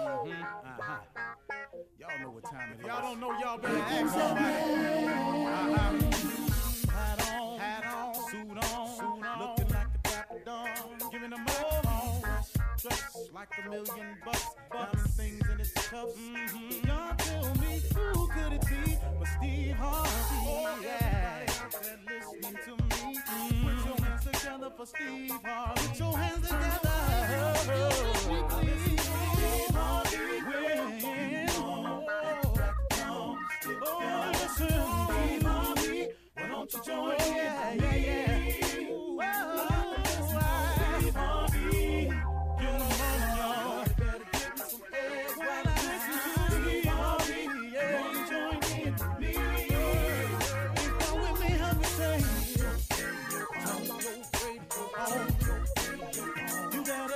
Y'all know what time it is. Y'all don't know, y'all better ask somebody. Hat on, suit on, looking like a dapper dawn, giving them all. Dressed like $1,000,000, diamond things in its cups. Y'all tell me who could it be but Steve Harvey? Oh, yeah. Listening to me. Put your hands together for Steve Harvey. Put your hands together. Steve Harvey. Oh, listen, Steve Harvey. Why don't you join in? Yeah. Steve Harvey. Get on, y'all. Better give me some eggs while I listen to Steve Harvey. Yeah, you join in with me. Come with me, help me say. Turn your radio on. You gotta.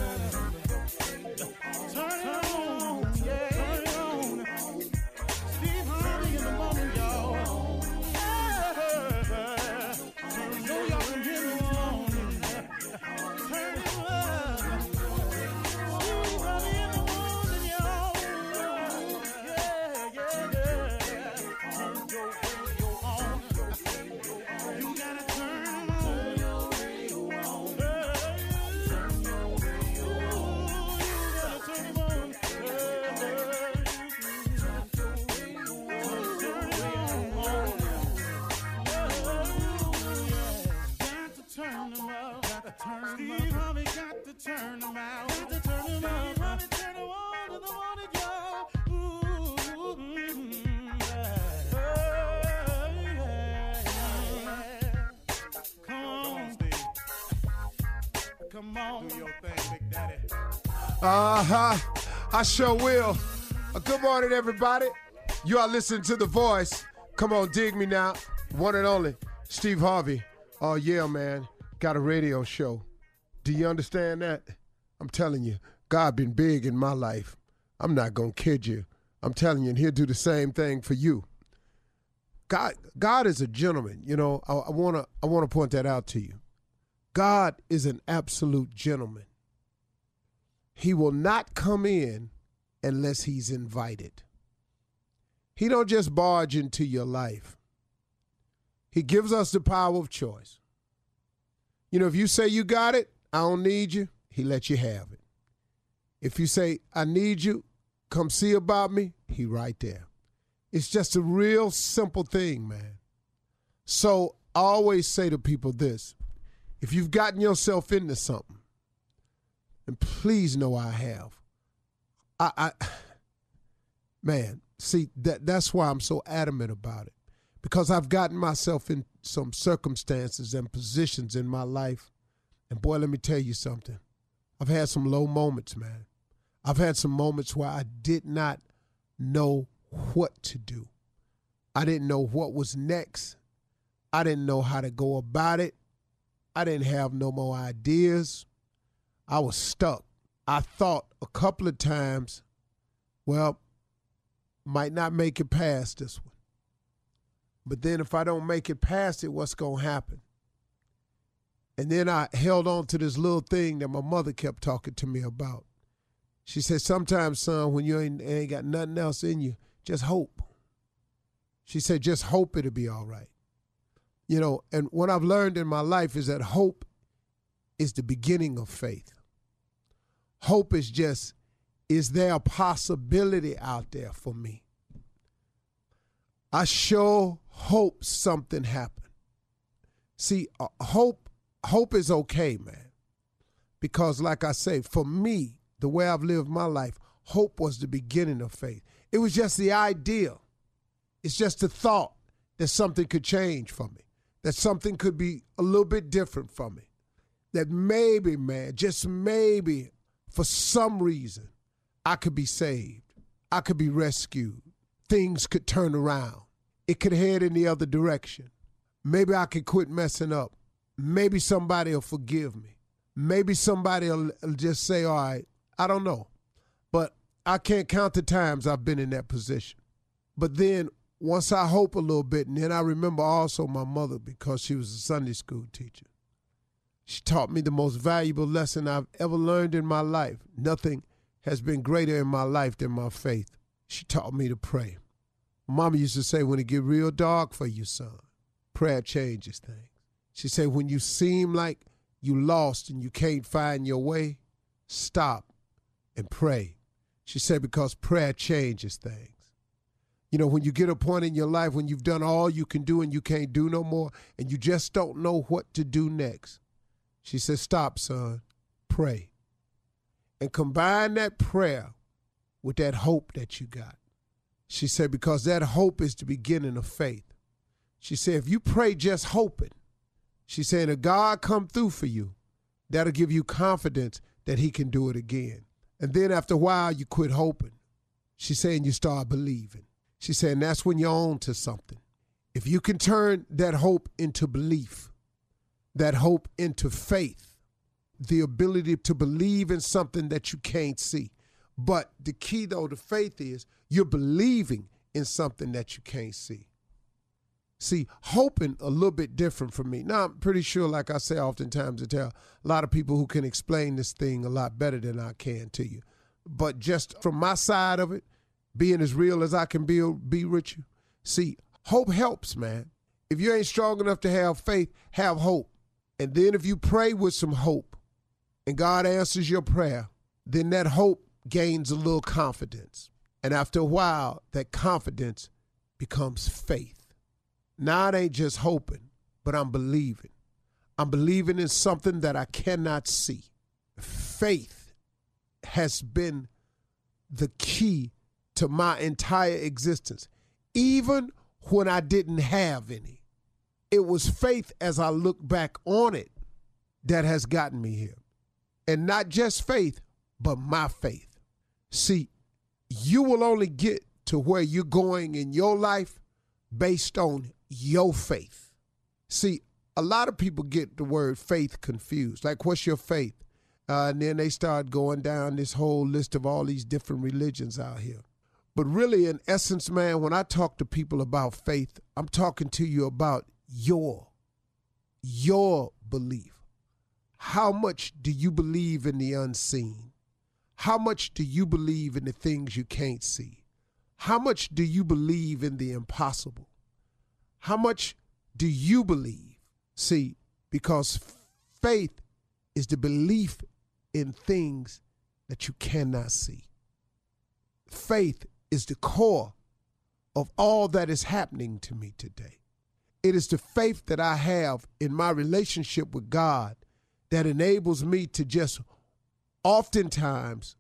Turn it on, yeah. Turn it on. Steve Harvey in the morning, y'all. I know y'all can hear me on. Turn it up. Steve Harvey in the morning, y'all. Yeah. Turn your radio on. You gotta turn your radio on. Turn your radio on. You gotta turn it on. Steve Harvey got to turn them out. Got to turn them out. Steve Harvey turn them on in the morning, y'all. Come on, Steve. Come on. Do your thing, Big Daddy. I sure will. Good morning, everybody. You are listening to The Voice. Come on, dig me now. One and only, Steve Harvey. Oh, yeah, man. Got a radio show. Do you understand that? I'm telling you, God been big in my life. I'm not going to kid you. I'm telling you, and he'll do the same thing for you. God is a gentleman. You know, I want to point that out to you. God is an absolute gentleman. He will not come in unless he's invited. He don't just barge into your life. He gives us the power of choice. You know, if you say you got it, I don't need you, he lets you have it. If you say, I need you, come see about me, he right there. It's just a real simple thing, man. So I always say to people this, if you've gotten yourself into something, and please know I have, man, see, that's why I'm so adamant about it. Because I've gotten myself in some circumstances and positions in my life. And boy, let me tell you something. I've had some low moments, man. I've had some moments where I did not know what to do. I didn't know what was next. I didn't know how to go about it. I didn't have no more ideas. I was stuck. I thought a couple of times, well, might not make it past this one. But then if I don't make it past it, what's going to happen? And then I held on to this little thing that my mother kept talking to me about. She said, sometimes, son, when you ain't got nothing else in you, just hope. She said, just hope it'll be all right. You know, and what I've learned in my life is that hope is the beginning of faith. Hope is just, is there a possibility out there for me? I sure hope something happened. See, hope is okay, man. Because like I say, for me, the way I've lived my life, hope was the beginning of faith. It was just the idea. It's just the thought that something could change for me, that something could be a little bit different for me, that maybe, man, just maybe, for some reason, I could be saved. I could be rescued. Things could turn around. It could head in the other direction. Maybe I could quit messing up. Maybe somebody will forgive me. Maybe somebody will just say, all right, I don't know. But I can't count the times I've been in that position. But then once I hope a little bit, and then I remember also my mother, because she was a Sunday school teacher. She taught me the most valuable lesson I've ever learned in my life. Nothing has been greater in my life than my faith. She taught me to pray. Mama used to say, when it get real dark for you, son, prayer changes things. She said, when you seem like you lost and you can't find your way, stop and pray. She said, because prayer changes things. You know, when you get a point in your life when you've done all you can do and you can't do no more and you just don't know what to do next, she said, stop, son, pray. And combine that prayer with that hope that you got. She said, because that hope is the beginning of faith. She said, if you pray just hoping, she said, if God come through for you, that'll give you confidence that he can do it again. And then after a while, you quit hoping. She said, and you start believing. She said, and that's when you're on to something. If you can turn that hope into belief, that hope into faith, the ability to believe in something that you can't see. But the key, though, to faith is you're believing in something that you can't see. See, hoping a little bit different from me. Now, I'm pretty sure, like I say oftentimes, I tell a lot of people who can explain this thing a lot better than I can to you. But just from my side of it, being as real as I can be with you, see, hope helps, man. If you ain't strong enough to have faith, have hope. And then if you pray with some hope and God answers your prayer, then that hope gains a little confidence. And after a while, that confidence becomes faith. Now it ain't just hoping, but I'm believing. I'm believing in something that I cannot see. Faith has been the key to my entire existence, even when I didn't have any. It was faith as I look back on it that has gotten me here. And not just faith, but my faith. See, you will only get to where you're going in your life based on your faith. See, a lot of people get the word faith confused. Like, what's your faith? And then they start going down this whole list of all these different religions out here. But really, in essence, man, when I talk to people about faith, I'm talking to you about your belief. How much do you believe in the unseen? How much do you believe in the things you can't see? How much do you believe in the impossible? How much do you believe? See, because faith is the belief in things that you cannot see. Faith is the core of all that is happening to me today. It is the faith that I have in my relationship with God that enables me to just oftentimes,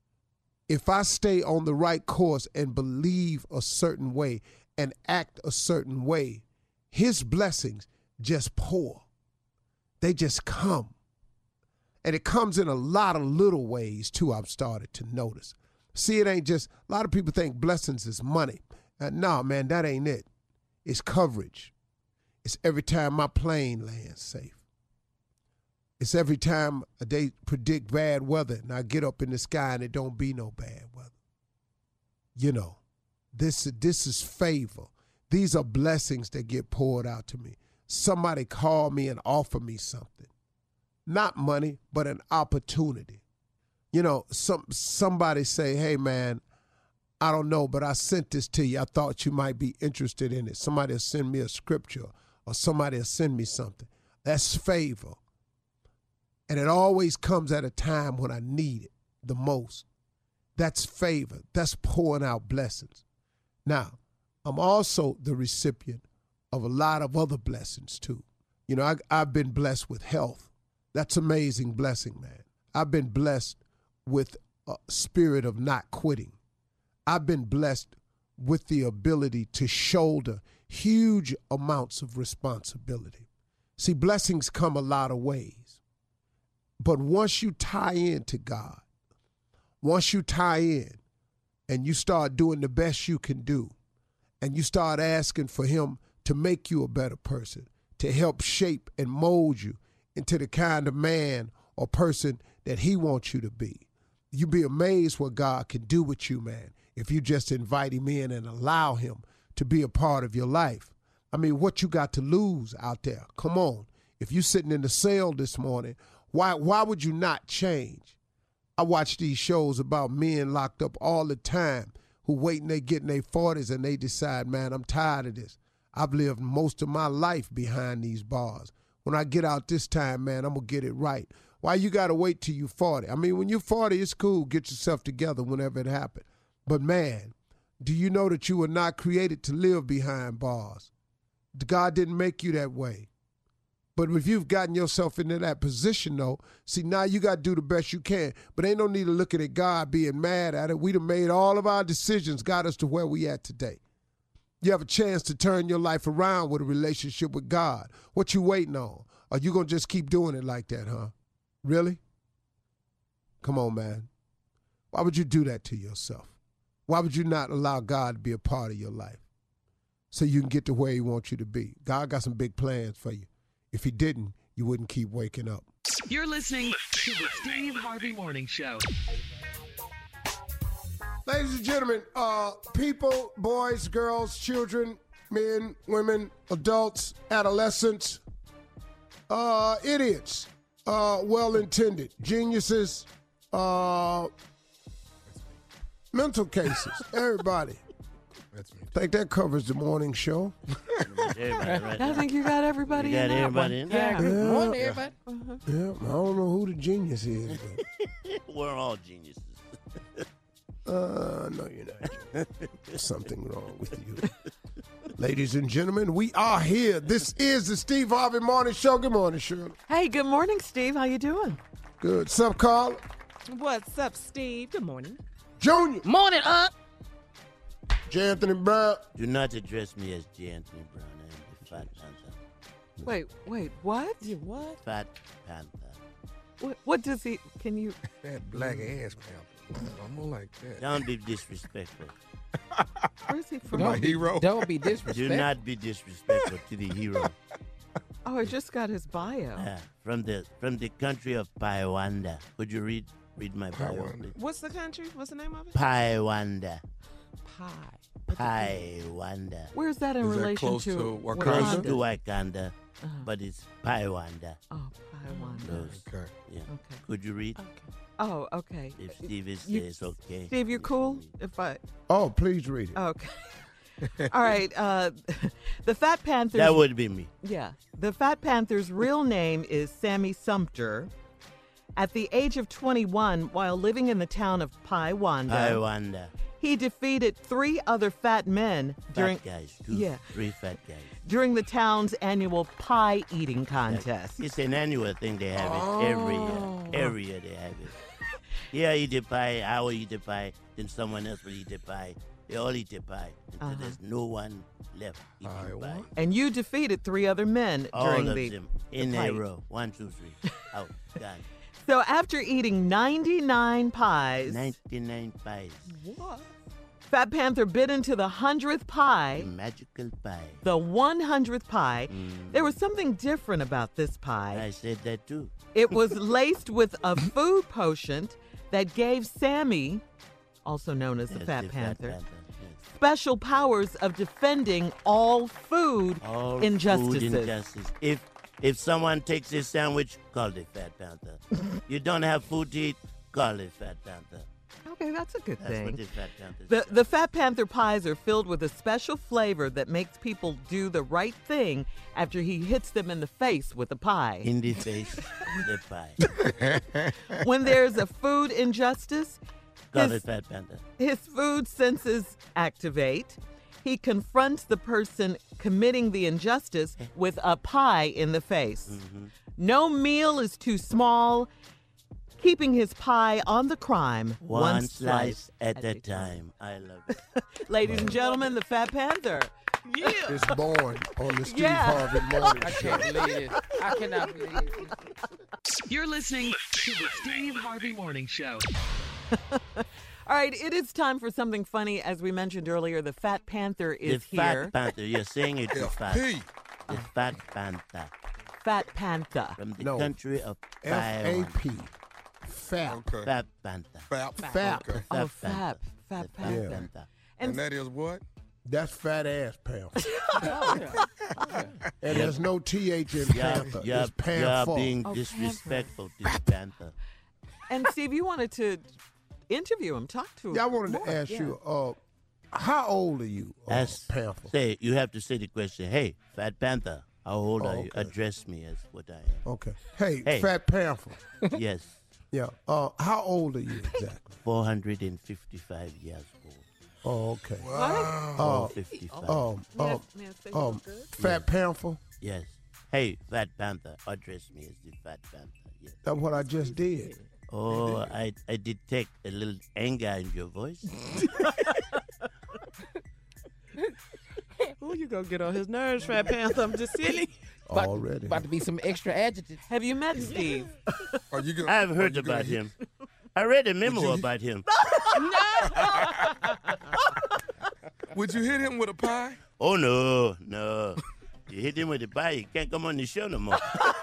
if I stay on the right course and believe a certain way and act a certain way, his blessings just pour. They just come. And it comes in a lot of little ways, too, I've started to notice. See, it ain't just, a lot of people think blessings is money. No, man, that ain't it. It's coverage. It's every time my plane lands safe. It's every time they predict bad weather and I get up in the sky and it don't be no bad weather. You know, this is favor. These are blessings that get poured out to me. Somebody call me and offer me something. Not money, but an opportunity. You know, somebody say, hey, man, I don't know, but I sent this to you. I thought you might be interested in it. Somebody will send me a scripture or somebody will send me something. That's favor. And it always comes at a time when I need it the most. That's favor. That's pouring out blessings. Now, I'm also the recipient of a lot of other blessings, too. You know, I've been blessed with health. That's an amazing blessing, man. I've been blessed with a spirit of not quitting. I've been blessed with the ability to shoulder huge amounts of responsibility. See, blessings come a lot of ways. But once you tie into God, once you tie in and you start doing the best you can do, and you start asking for him to make you a better person, to help shape and mold you into the kind of man or person that he wants you to be, you'd be amazed what God can do with you, man, if you just invite him in and allow him to be a part of your life. I mean, what you got to lose out there? Come on. If you're sitting in the cell this morning, why would you not change? I watch these shows about men locked up all the time who waiting they get in their 40s and they decide, man, I'm tired of this. I've lived most of my life behind these bars. When I get out this time, man, I'm going to get it right. Why you got to wait till you're 40? I mean, when you're 40, it's cool. Get yourself together whenever it happens. But, man, do you know that you were not created to live behind bars? God didn't make you that way. But if you've gotten yourself into that position, though, see, now you got to do the best you can. But ain't no need to looking at God being mad at it. We done made all of our decisions, got us to where we at today. You have a chance to turn your life around with a relationship with God. What you waiting on? Are you going to just keep doing it like that, huh? Really? Come on, man. Why would you do that to yourself? Why would you not allow God to be a part of your life so you can get to where he wants you to be? God got some big plans for you. If he didn't, you wouldn't keep waking up. You're listening to the Steve Harvey Morning Show. Ladies and gentlemen, people, boys, girls, children, men, women, adults, adolescents, idiots, well-intended, geniuses, mental cases, everybody. That's me. I think that covers the morning show. Everybody, right? I think you got everybody You got in that everybody one. in there? Yeah. Good morning, everybody. Yeah, I don't know who the genius is. But, We're all geniuses. no, you're not. There's something wrong with you. Ladies and gentlemen, we are here. This is the Steve Harvey Morning Show. Good morning, Shirley. Hey, good morning, Steve. How you doing? Good. Sup, Carl? What's up, Steve? Good morning. Junior. Morning, J. Anthony Brown. Do not address me as J. Anthony Brown. I am the Fat Panther. Wait, what? You what? Fat Panther. What does he, can you? That black ass panther. I'm more like that. Don't be disrespectful. Where's he from? My hero. Don't be Do disrespectful. not be disrespectful to the hero. Oh, I just got his bio. From the country of Paiwanda. Could you read my bio, Paiwanda. please? What's the country? What's the name of it? Paiwanda. Pie. Paiwanda. Where's that in Is that relation close to to Wakanda? Close Wakanda? to Wakanda, but it's Paiwanda. Oh, Paiwanda. Close. Okay. Yeah. Okay. Could you read? Okay. Oh, okay. If Steve says okay. Steve, you're cool? If I, Oh, please read it. okay. All right. The Fat Panthers. That would be me. Yeah. The Fat Panther's real name is Sammy Sumter. At the age of 21, while living in the town of Paiwanda, Paiwanda. he defeated 3 other fat men during Fat guys. Yeah. 3 fat guys. during the town's annual pie eating contest. It's an annual thing. They have it every year. Every year they have it. Yeah, eat the pie. I will eat the pie. Then someone else will eat the pie. They all eat the pie until there's no one left eating the pie. And you defeated 3 other men All during of the them in the a fight. row. 1, 2, 3. Out. Done. So after eating 99 pies, 99 pies. What? Fat Panther bit into the 100th A pie, magical pie. the 100th pie. There was something different about this pie. I said that too. It was laced with a food potion that gave Sammy, also known as the Yes, Fat the Panther, yes. special powers of defending all food All injustices. food injustice. If someone takes a sandwich, call the Fat Panther. You don't have food to eat, call the Fat Panther. Okay, that's a good That's what thing. the Fat Panther The, says. the Fat Panther pies are filled with a special flavor that makes people do the right thing after he hits them in the face with a pie. In the face, the pie. When there's a food injustice, Call the his, Fat Panther. his food senses activate. He confronts the person committing the injustice with a pie in the face. Mm-hmm. No meal is too small, keeping his pie on the crime One slice at a time. I love it. Ladies and gentlemen, the Fat Panther. It's born on the Steve Yeah. Harvey Morning I Show. can't believe it. I cannot believe it. You're listening to the Steve Harvey Morning Show. All right, it is time for something funny. As we mentioned earlier, the Fat Panther is The here. Fat Panther. You're saying it too fast. FP. The Fat Panther. Fat Panther. From the No. country of Taiwan. F-A-P. Fat. Okay. Fat Panther. Fat. Fat. Okay. Oh, Fat Panther. Fat The Panther. Yeah. Panther. And that is what? That's fat ass panther. Oh, yeah. And there's no TH in You're, panther. you're, It's you're panther. being Oh, disrespectful to the Panther. And Steve, you wanted to interview him, talk to him. Yeah, I wanted more. to ask Yeah. you, how old are you, Panther? Say, you have to say the question. Hey, Fat Panther, how old are you? okay. Address me as what I am. Okay. Hey, Hey. Fat Panther. Yes, Yeah. How old are you exactly? 455 years old. Oh, okay. Wow. 455. May I say you look good? Fat Panther. Yes. Hey, Fat Panther, address me as the Fat Panther. Yes. That's what I just did. Oh, I detect a little anger in your voice. Who you gonna get on his nerves, Fat Panther? I'm just silly. Already. About to be some extra adjectives. Have you met Steve? Are you gonna, I've heard are you gonna about hit- him. I read a memo about him. Would you hit him with a pie? Oh, no. You hit him with the pie, he can't come on the show no more.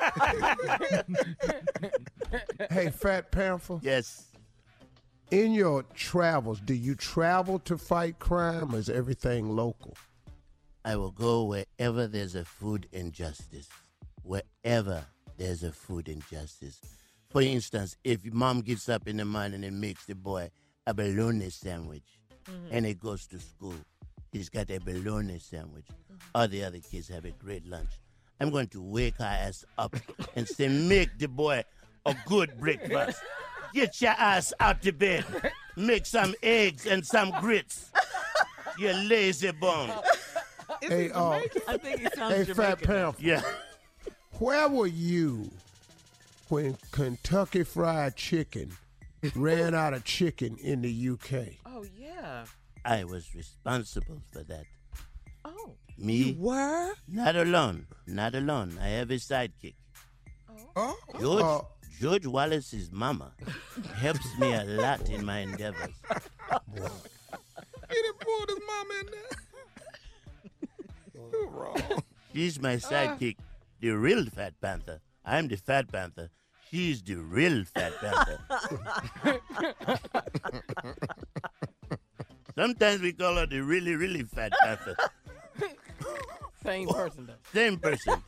Hey, Fat Panther. Yes. In your travels, do you travel to fight crime, or is everything local? I will go wherever there's a food injustice. Wherever there's a food injustice. For instance, if your mom gets up in the morning and makes the boy a bologna sandwich and he goes to school, he's got a bologna sandwich. All the other kids have a great lunch. I'm going to wake her ass up and say, make the boy a good breakfast. Get your ass out the bed. Make some eggs and some grits. You lazy bum. Hey, I think he sounds hey, Jamaican. Fat Panther. Yeah. Where were you when Kentucky Fried Chicken ran out of chicken in the UK? Oh, yeah. I was responsible for that. Oh. Me? Were? Not alone. Not alone. I have a sidekick. Oh, George Wallace's mama helps me a lot in my endeavors. he didn't pull his mama in there. You're wrong. She's my sidekick, the real Fat Panther. I'm the Fat Panther. She's the real Fat Panther. Sometimes we call her the really, really Fat Panther. Same person though. Same person.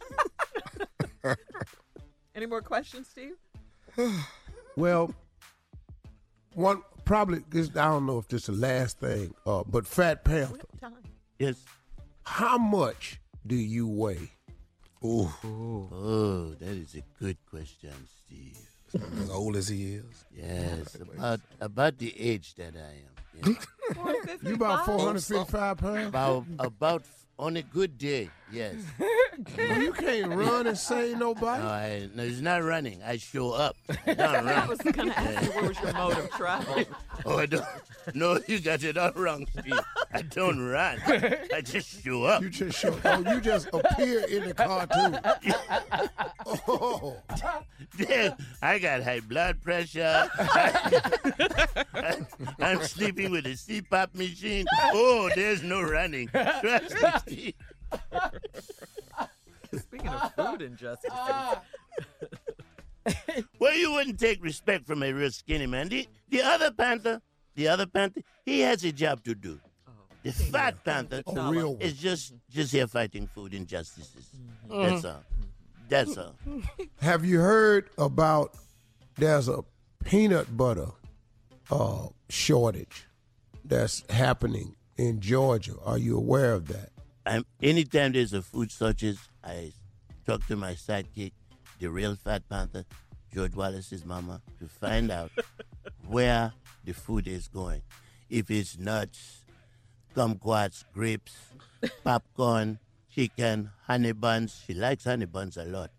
Any more questions, Steve? Well, one probably, I don't know if this is the last thing, but Fat Panther, Yes. how much do you weigh? Oh, that is a good question, Steve. As old as he is. Yes, about the age that I am. Yeah. You about 455 pounds? About on a good day, yes. Well, you can't run and say nobody. No, it's not running. I show up. I don't I run. was going to ask you what was your mode of travel. Oh, I don't. No, you got it all wrong, Steve. I don't run. I just show up. You just show. Oh, you just appear in the cartoon. Oh, Yeah, I got high blood pressure. I'm sleeping with a CPAP machine. Oh, there's no running. Trust me, Steve. Speaking of food injustices. Well, you wouldn't take respect from a real skinny man. The other Panther, he has a job to do. The Fat Panther a real one. is just here fighting food injustices. That's all. That's all. Have you heard about? There's a peanut butter shortage that's happening in Georgia. Are you aware of that? Anytime there's a food shortage, I talk to my sidekick, the real Fat Panther, George Wallace's mama, to find out where the food is going. If it's nuts, kumquats, grapes, popcorn, chicken, honey buns. She likes honey buns a lot.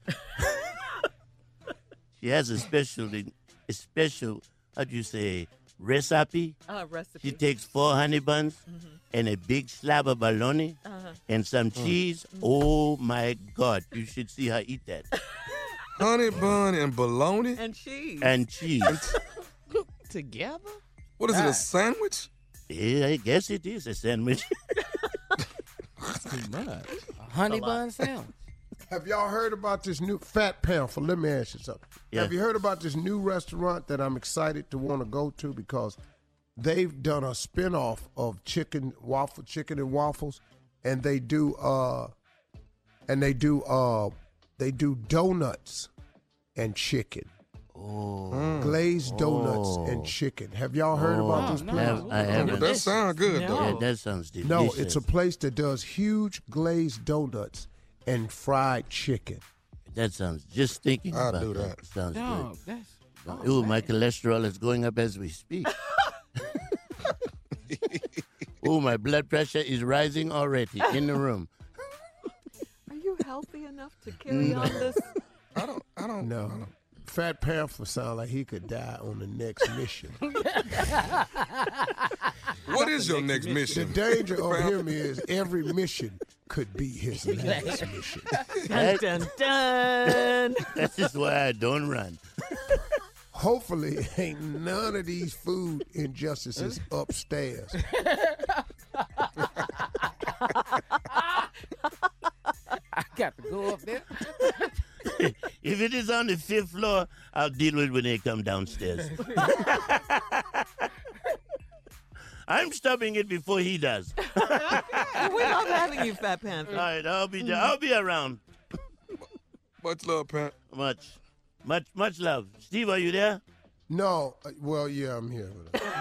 She has a special, how do you say, recipe. Recipe. She takes 4 honey buns and a big slab of bologna and some cheese. Oh my God, you should see her eat that. Honey bun and bologna? And cheese. And cheese. Together? What is it, a sandwich? Yeah, I guess it is a sandwich. Too much. A honey bun sandwich. Have y'all heard about this new Fat Panther? Let me ask you something. Yeah. Have you heard about this new restaurant that I'm excited to want to go to because they've done a spinoff of chicken and waffles, and they do donuts and chicken. Glazed donuts and chicken. Have y'all heard about this place? I haven't. That sounds good, though. Yeah, that sounds delicious. No, it's a place that does huge glazed donuts and fried chicken. That sounds, just thinking I'll about do that. that. Sounds No, good. that's... Ooh, my cholesterol is going up as we speak. Ooh, my blood pressure is rising already in the room. Are you healthy enough to carry on this? I don't No. Fat Panther sound like he could die on the next mission. What is your next The mission? danger of him is every mission could be his last mission. Dun, dun, dun. That's just why I don't run. Hopefully, ain't none of these food injustices upstairs. I got to go up there. If it is on the 5th floor, I'll deal with it when they come downstairs. I'm stopping it before he does. Well, we love having you, Fat Panther. All right, I'll be there. I'll be around. Much love, Pat. Much love. Steve, are you there? No, well, yeah, I'm here.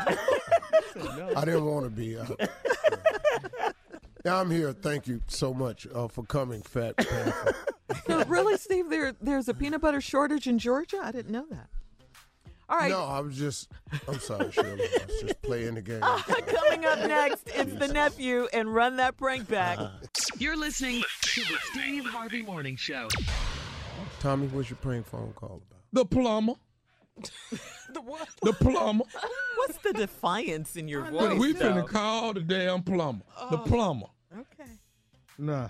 I didn't want to be. Yeah, I'm here. Thank you so much for coming, Fat Panther. So really, Steve, there's a peanut butter shortage in Georgia? I didn't know that. All right. No, I'm sorry, Shirley. I was just playing the game. Coming up next, it's the nephew and Run That Prank Back. You're listening to the Steve Harvey Morning Show. Tommy, what's your prank phone call about? The plumber. The what? The plumber. What's the defiance in your voice? We though? finna call the damn plumber. The plumber. Okay. Nah.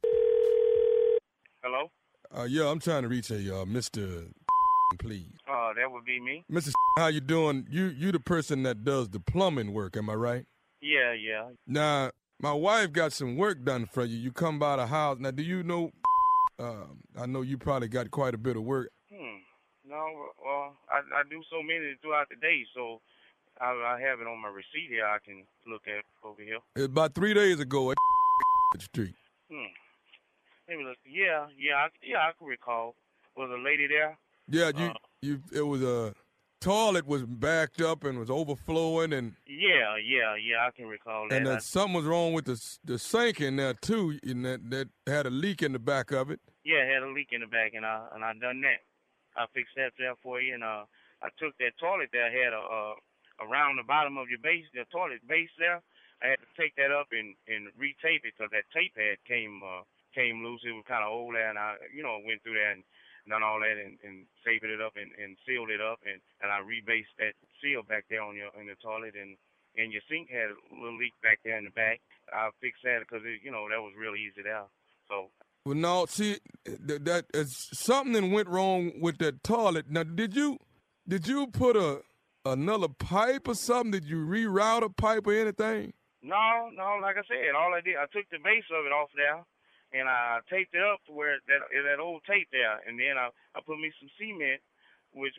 Hello? Yeah, I'm trying to reach a Mr. please. That would be me. Mr. How you doing? You the person that does the plumbing work, am I right? Yeah. Now, my wife got some work done for you. You come by the house. Now, do you know, I know you probably got quite a bit of work. No, well, I do so many throughout the day, so I have it on my receipt here I can look at over here. About 3 days ago at the street. Maybe look. Yeah, I can recall. Was a lady there? Yeah, it was a toilet was backed up and was overflowing, and Yeah, I can recall that. and something was wrong with the sink in there too, and that had a leak in the back of it. Yeah, it had a leak in the back, and I done that. I fixed that there for you, and I took that toilet that had around the bottom of your base, the toilet base there. I had to take that up and retape it because that tape had came loose. It was kind of old there, and I went through that and done all that and taped it up and sealed it up, and I rebased that seal back there in the toilet, and your sink had a little leak back there in the back. I fixed that because that was real easy there. So. Well, no, see, that something went wrong with that toilet. Now, did you put another pipe or something? Did you reroute a pipe or anything? No, like I said, all I did, I took the base of it off there, and I taped it up to where that old tape there, and then I put me some cement, with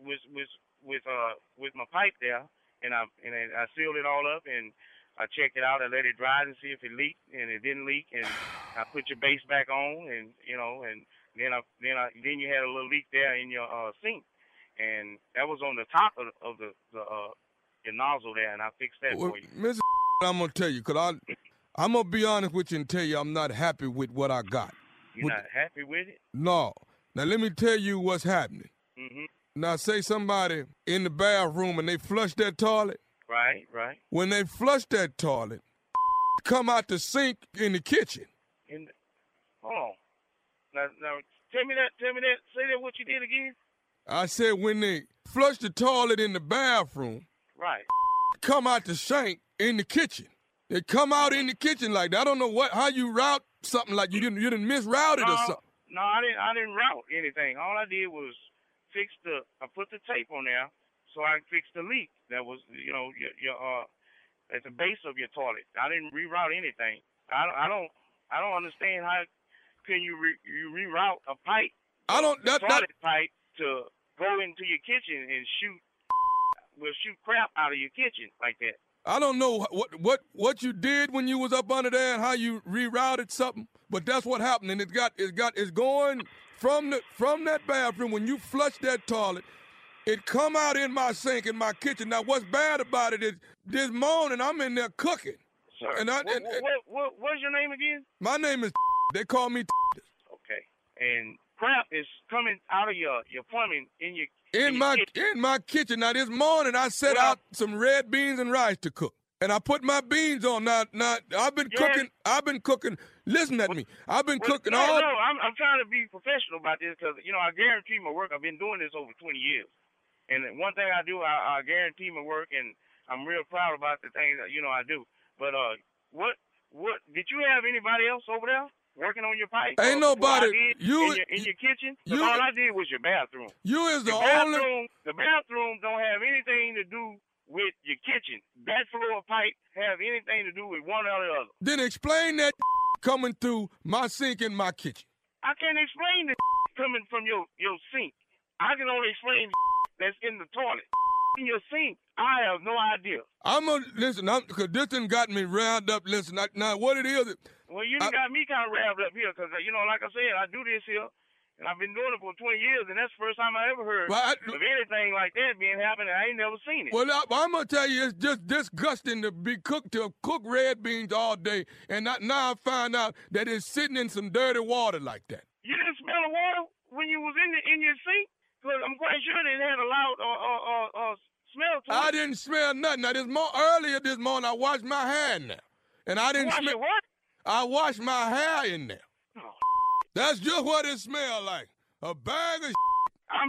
my pipe there, and I sealed it all up, and I checked it out. I let it dry and see if it leaked, and it didn't leak. And I put your base back on, and and then you had a little leak there in your sink, and that was on the top of your nozzle there, and I fixed that for you. Mr. I'm gonna tell you, cause I'm gonna be honest with you and tell you I'm not happy with what I got. You're not happy with it? No. Now let me tell you what's happening. Mhm. Now say somebody in the bathroom and they flush that toilet. Right. When they flush that toilet, come out the sink in the kitchen. Hold on. Now, tell me that. Say that what you did again. I said when they flush the toilet in the bathroom, Right. come out the sink in the kitchen. They come out in the kitchen like that. I don't know how you route something like you didn't misroute it or something. No, I didn't route anything. All I did was I put the tape on there. So I fixed the leak that was, your at the base of your toilet. I didn't reroute anything. I don't understand how can you reroute a pipe, toilet pipe to go into your kitchen and shoot crap out of your kitchen like that. I don't know what you did when you was up under there and how you rerouted something, but that's what happened, and it's going from that bathroom when you flush that toilet. it come out in my sink in my kitchen. Now, what's bad about it is this morning I'm in there cooking. Sir, And what's your name again? my name is. They call me. Okay. And crap is coming out of your plumbing in your kitchen. In my kitchen. Now this morning I set out some red beans and rice to cook. And I put my beans on. Now I've been cooking. Listen at me. I've been cooking all. No, I'm trying to be professional about this because, I guarantee my work. I've been doing this over 20 years. And one thing I do, I guarantee my work, and I'm real proud about the things that, I do. But what did you have anybody else over there working on your pipe? Ain't nobody. In your kitchen? Because all I did was your bathroom. You is the only. The bathroom don't have anything to do with your kitchen. That floor pipe have anything to do with one or the other. Then explain that coming through my sink in my kitchen. I can't explain the coming from your sink. I can only explain that's in the toilet. In your sink, I have no idea. Listen, because this done got me round up. Listen, now what it is. Well, you done got me kind of riled up here because, like I said, I do this here, and I've been doing it for 20 years, and that's the first time I ever heard of anything like that being happening. I ain't never seen it. Well, I'm going to tell you, it's just disgusting to cook red beans all day, and now I find out that it's sitting in some dirty water like that. You didn't smell the water when you was in your sink? Because I'm quite sure they had a loud smell to it. I didn't smell nothing. Now, earlier this morning, I washed my hair in there. And I didn't smell. What? I washed my hair in there. Oh, that's just what it smelled like. A bag of I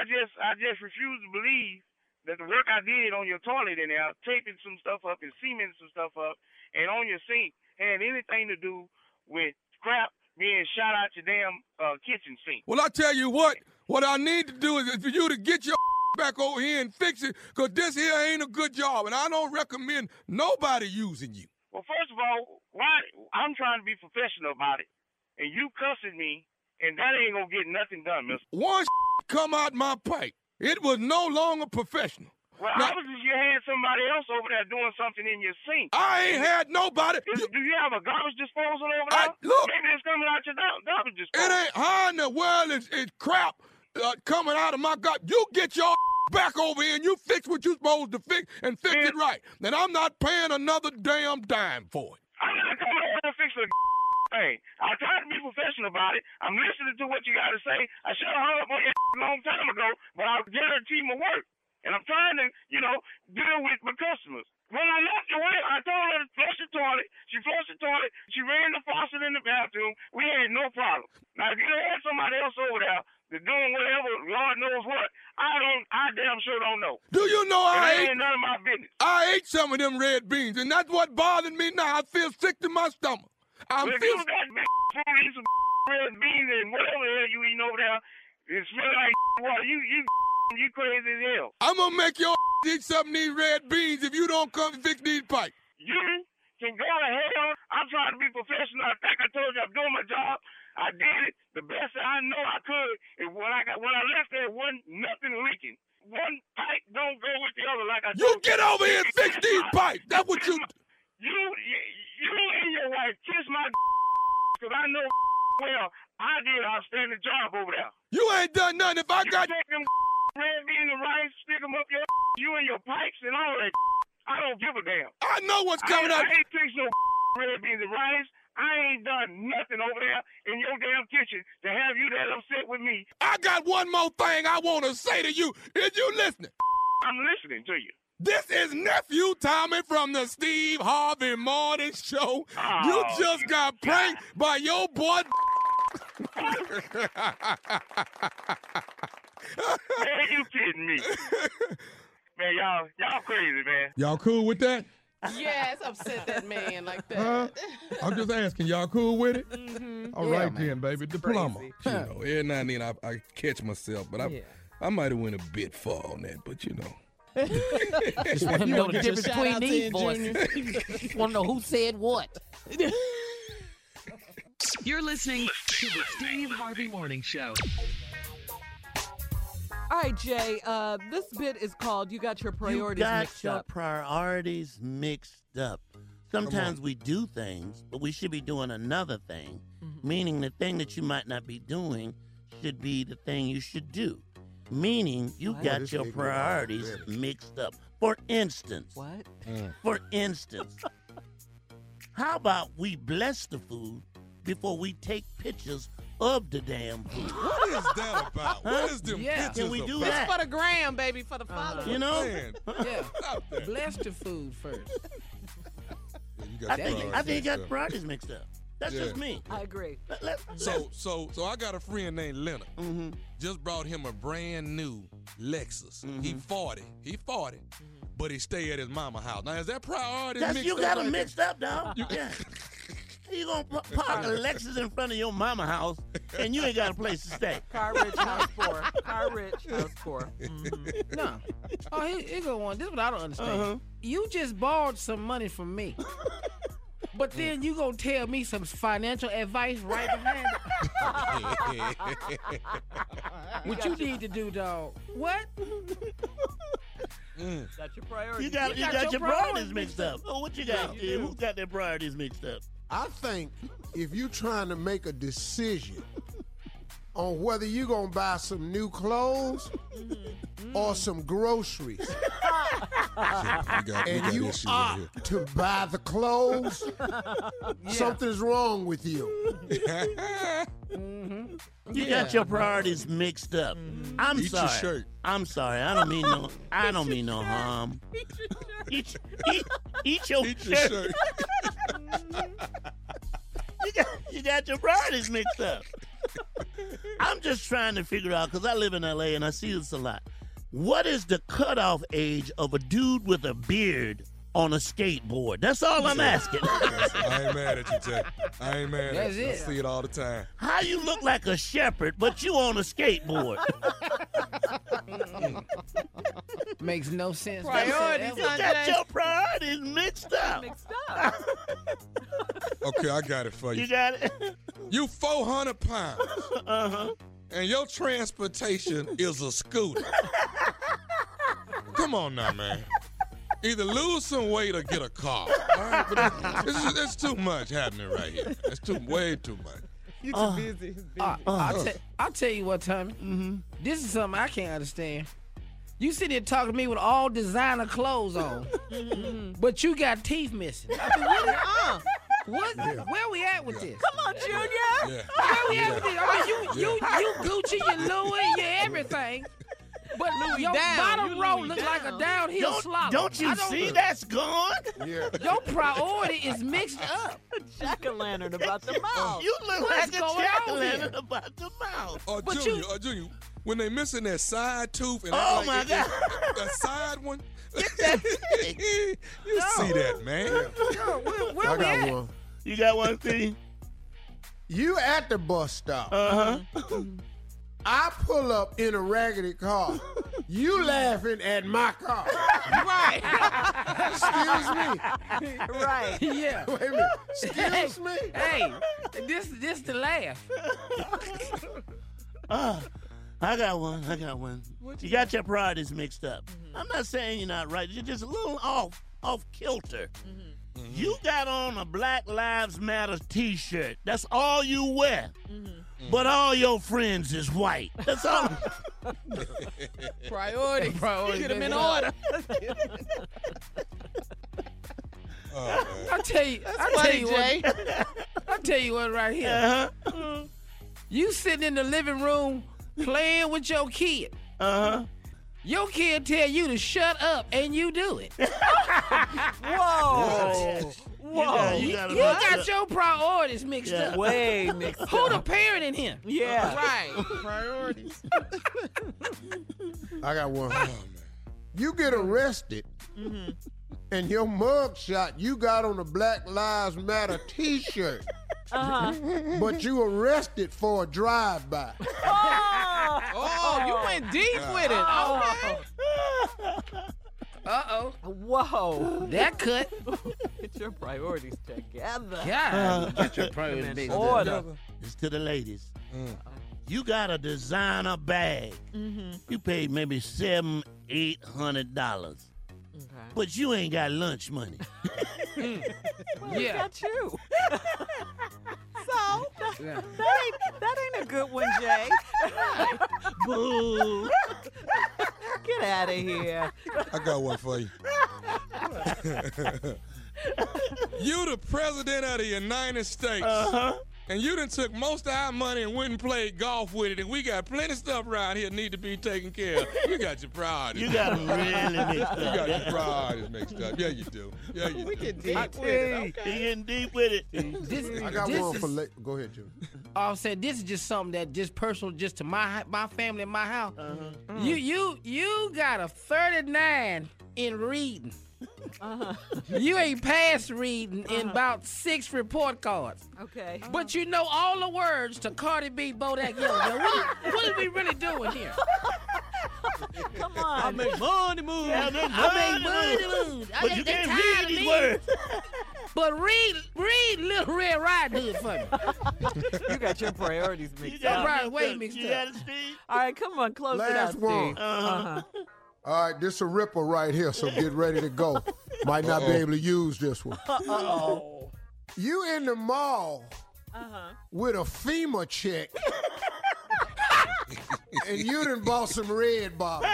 just refuse to believe that the work I did on your toilet in there, taping some stuff up and cementing some stuff up, and on your sink had anything to do with crap being shot out your damn kitchen sink. Well, I tell you what I need to do is for you to get your back over here and fix it, because this here ain't a good job, and I don't recommend nobody using you. Well, first of all, why I'm trying to be professional about it, and you cussing me, and that ain't gonna get nothing done, mister. Once come out my pipe, it was no longer professional. Well, obviously you had somebody else over there doing something in your sink. I ain't had nobody. Do you have a garbage disposal over there? Look, maybe it's coming out your garbage disposal. It ain't. How in the world is crap coming out of my garbage? You get your back over here and you fix what you're supposed to fix and fix it right. Then I'm not paying another damn dime for it. I'm not coming over to fix the thing. I try to be professional about it. I'm listening to what you got to say. I should have hung up on you a long time ago, but I'll guarantee my work. And I'm trying to, deal with my customers. When I left the way, I told her to flush the toilet. She flushed the toilet. She ran the faucet in the bathroom. We had no problem. Now, if you had somebody else over there that's doing whatever, Lord knows what, I damn sure don't know. Do you know ain't none of my business. I ate some of them red beans, and that's what bothered me now. I feel sick to my stomach. If you got big food, eat some red beans and whatever the hell you eating over there, it smell like water. You crazy as hell. I'm gonna make your eat some of these red beans if you don't come fix these pipes. You can go to hell. I'm trying to be professional. Like I told you, I'm doing my job. I did it the best I know I could. And when I left there, wasn't nothing leaking. One pipe don't go with the other like I told you. You get over here and fix these pipes. That's what you. You and your wife kiss my because I know well I did an outstanding job over there. You ain't done nothing. If I got them red beans and rice, stick them up you and your pipes and all that. I don't give a damn. I know what's coming out. I ain't fixed no red beans and rice. I ain't done nothing over there in your damn kitchen to have you that upset with me. I got one more thing I want to say to you. Is you listening? I'm listening to you. This is Nephew Tommy from the Steve Harvey Morning Show. Oh, you just got pranked by your boy. Man, you kidding me. Man, y'all crazy, man. Y'all cool with that? Yes, upset that man like that. Huh? I'm just asking, y'all cool with it? Mm-hmm. All right then, baby. The plumber. Crazy. Every now and then I catch myself, but I might have went a bit far on that, but Just want to know the difference between these voices. Just want to know who said what. You're listening to the Steve Harvey Morning Show. All right, Jay, this bit is called You Got Your Priorities Mixed You got your Up. priorities mixed up. Sometimes we do things, but we should be doing another thing, meaning the thing that you might not be doing should be the thing you should do. meaning you Boy, got this your nigga priorities already. mixed up. For instance, What? How about we bless the food before we take pictures of the damn food? What is that about? What is them Yeah. pictures Can we do about? that? For the gram, baby, for the followers. You know? Man, Yeah. stop that. Bless the food first. Yeah, you got I the think priorities you got mixed up. priorities mixed up. That's Yeah. just me. I agree. So I got a friend named Leonard. Mm-hmm. Just brought him a brand new Lexus. He 40. But he stay at his mama house. Now is that priority That's mixed you up? got it right mixed up, dog. Yeah. You gonna park a Lexus in front of your mama house and you ain't got a place to stay. Car rich, house poor. Car rich, house poor. Mhm. No. Oh, here go one. This is what I don't understand. Uh-huh. You just borrowed some money from me. But then you gonna tell me some financial advice right behind it. What you need to do, dog? What? Got your priorities. You got your priorities mixed up. Oh, what you got? you do. Who's got their priorities mixed up? I think if you're trying to make a decision on whether you're going to buy some new clothes or some groceries, We got and you issues over here. opt to buy the clothes, something's wrong with you. You got your priorities mixed up. I'm Eat your sorry. shirt. I'm sorry. I don't mean no harm. Eat your Eat your shirt. shirt. You got your priorities mixed up. I'm just trying to figure out, because I live in L.A. and I see this a lot. What is the cutoff age of a dude with a beard on a skateboard? That's all I'm asking. I ain't mad at you, Jay. I ain't mad That's at you. I it. see it all the time. How you look like a shepherd, but you on a skateboard? Makes no sense. Priorities, whatsoever. You huh, got Jay? your priorities mixed up. Mixed up. Okay, I got it for you. You got it? You 400 pounds, Uh-huh. and your transportation is a scooter. Come on now, man. Either lose some weight or get a car. All right? But it's too much happening right here. It's way too much. You too busy. He's busy. I'll tell you what, Tommy. Mm-hmm. This is something I can't understand. You sit here talking to me with all designer clothes on, but you got teeth missing. I mean, what? Where we at with this? Come on, Junior. Yeah. Where we at with this? I mean, you Gucci, you Louis, you everything. But your down. bottom You row Louis looks like a down. downhill slop. Don't you see that's gone? Yeah. Your priority is mixed up. Jack-o'-lantern about the mouth. You look What's like a going on jack-o'-lantern here? about the mouth. But Junior, when they missing that side tooth and Oh, act like my God. that side one. that You see that, man? Yo, where I we got at? one. You got one, Steve? You at the bus stop. Uh-huh. I pull up in a raggedy car. You laughing at my car. Right. Excuse me. Right. Yeah. Wait a minute. Excuse me. Hey, this the laugh. I got one. You got your priorities mixed up. I'm not saying you're not right. You're just a little off kilter. You got on a Black Lives Matter t-shirt. That's all you wear. But all your friends is white. That's all. Priority. Get them in order. I'll tell you what right here. Uh-huh. You sitting in the living room playing with your kid. Uh-huh. Your kid tell you to shut up, and you do it. Whoa. Whoa. You You got got your priorities mixed up. Way mixed up. Who the parent in here? Yeah. Right. Priorities. I got one. You get arrested, and your mug shot you got on a Black Lives Matter t-shirt, but you arrested for a drive-by. Oh, you went deep with it. Okay. Uh-oh. Whoa. That cut. Get your priorities together. God. Get your priorities mixed up. Order. It's to the ladies. You got a designer bag. You paid maybe $700-800, but you ain't got lunch money. Well, Yeah. got you. So Yeah. that ain't a good one, Jay. Boo. Get out of here. I got one for you. You the president of the United States. And you done took most of our money and went and played golf with it, and we got plenty of stuff around here that need to be taken care of. You got your priorities. You got them really mixed up. You got your priorities mixed up. Yeah, you do. Yeah, you We do. get deep with it. Okay. He getting deep with it. I got one for late. Go ahead, Jimmy. I'm saying this is just something that just personal, just to my family and my house. You got a 39 in reading. You ain't passed reading in about 6 report cards. Okay. But you know all the words to Cardi B, Bodak Yellow. Now, what are we really doing here? Come on. I make money moves. I make money moves. But you can't read these words. But read Little Red Riding Hood for me. You got your priorities You mixed got up. Right, way mixed You up. got it, Steve? All right, come on, close it out, Last one. Steve. All right, this a ripper right here, so get ready to go. Might not be able to use this one. You in the mall with a FEMA check, and you done bought some red bottles.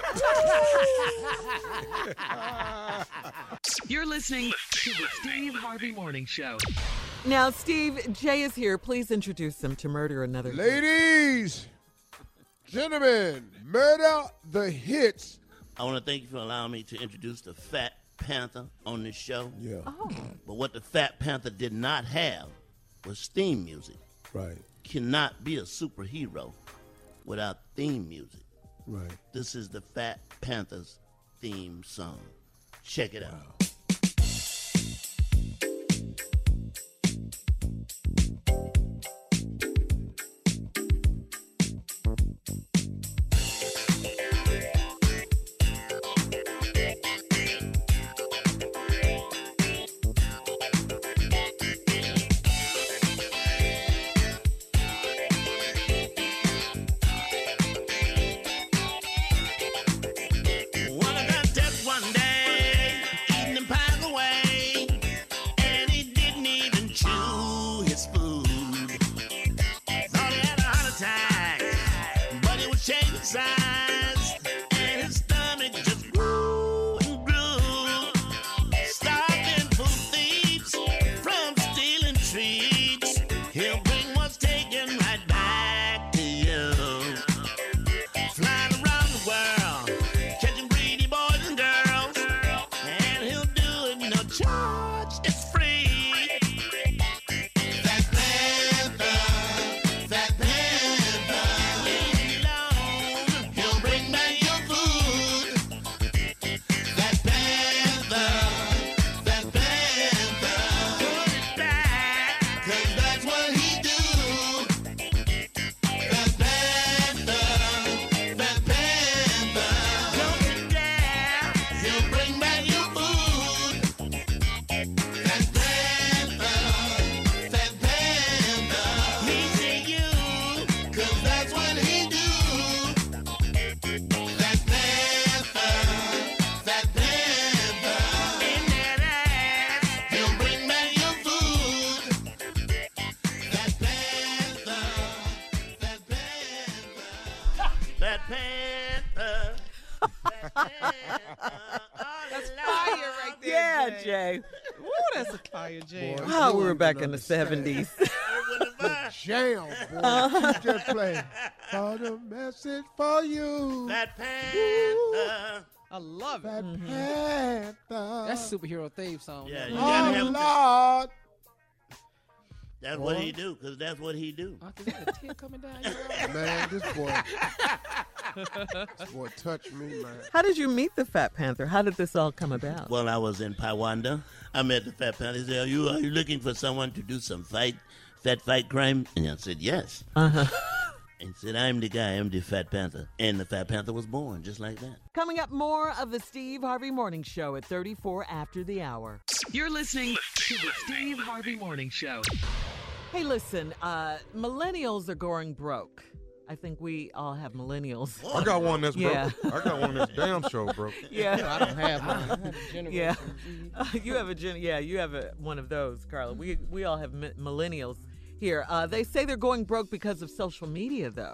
You're listening to the Steve Harvey Morning Show. Now, Steve, Jay is here. Please introduce him to Murder Another. Ladies, gentlemen, Murder the Hits. I want to thank you for allowing me to introduce the Fat Panther on this show. Yeah, But what the Fat Panther did not have was theme music. right, Cannot be a superhero without theme music. right. This is the Fat Panthers theme song. Check it out. Well, I got death one day, eating them pies away, and he didn't even chew his food. Thought he had a heart attack, but he was changing size, and his stomach just grew and grew. Stopping food thieves from stealing treats, he'll bring what's taken right back to you. Flying around the world, catching greedy boys and girls, and he'll do it no charge, it's free. Fat Panther, Fat Panther, ain't alone, he'll bring back your food. Fat Panther, Fat Panther, put it back, 'cause that's what he do. Fat Panther, Fat Panther, don't you dare, he'll bring back your food. Fat Panther, Fat Panther, he's in you, 'cause that's what he do. Fat Panther, Fat Panther, in that ass, he'll bring back your food. Fat Panther, Fat Panther. Fat Panther. That's Fire right there. Yeah, Jay. Woo, that's a fire jam. Boy, Wow, you we were ain't back gonna in the understand. 70s. Jam, boy. You just played. Got a message for you. Fat Panther. I love it. Fat Panther. That's a superhero theme song. Yeah, you Oh, gotta have Lord. That's what he do, because that's what he do. Is that a tear coming down your eye? Man, this boy touched me, man. How did you meet the Fat Panther? How did this all come about? Well, I was in Paiwanda. I met the Fat Panther. He said, are you looking for someone to do some fat fight crime? And I said, yes. Uh-huh. And he said, I'm the guy. I'm the Fat Panther. And the Fat Panther was born just like that. Coming up, more of the Steve Harvey Morning Show at 34 after the hour. You're listening to the Steve Harvey Morning Show. Hey, listen, millennials are going broke. I think we all have millennials. I got one that's broke. Yeah. I got one that's damn show broke. Yeah. I don't have one. I have a Generation Yeah. Z. You have you have one of those, Carla. We all have millennials here. They say they're going broke because of social media, though.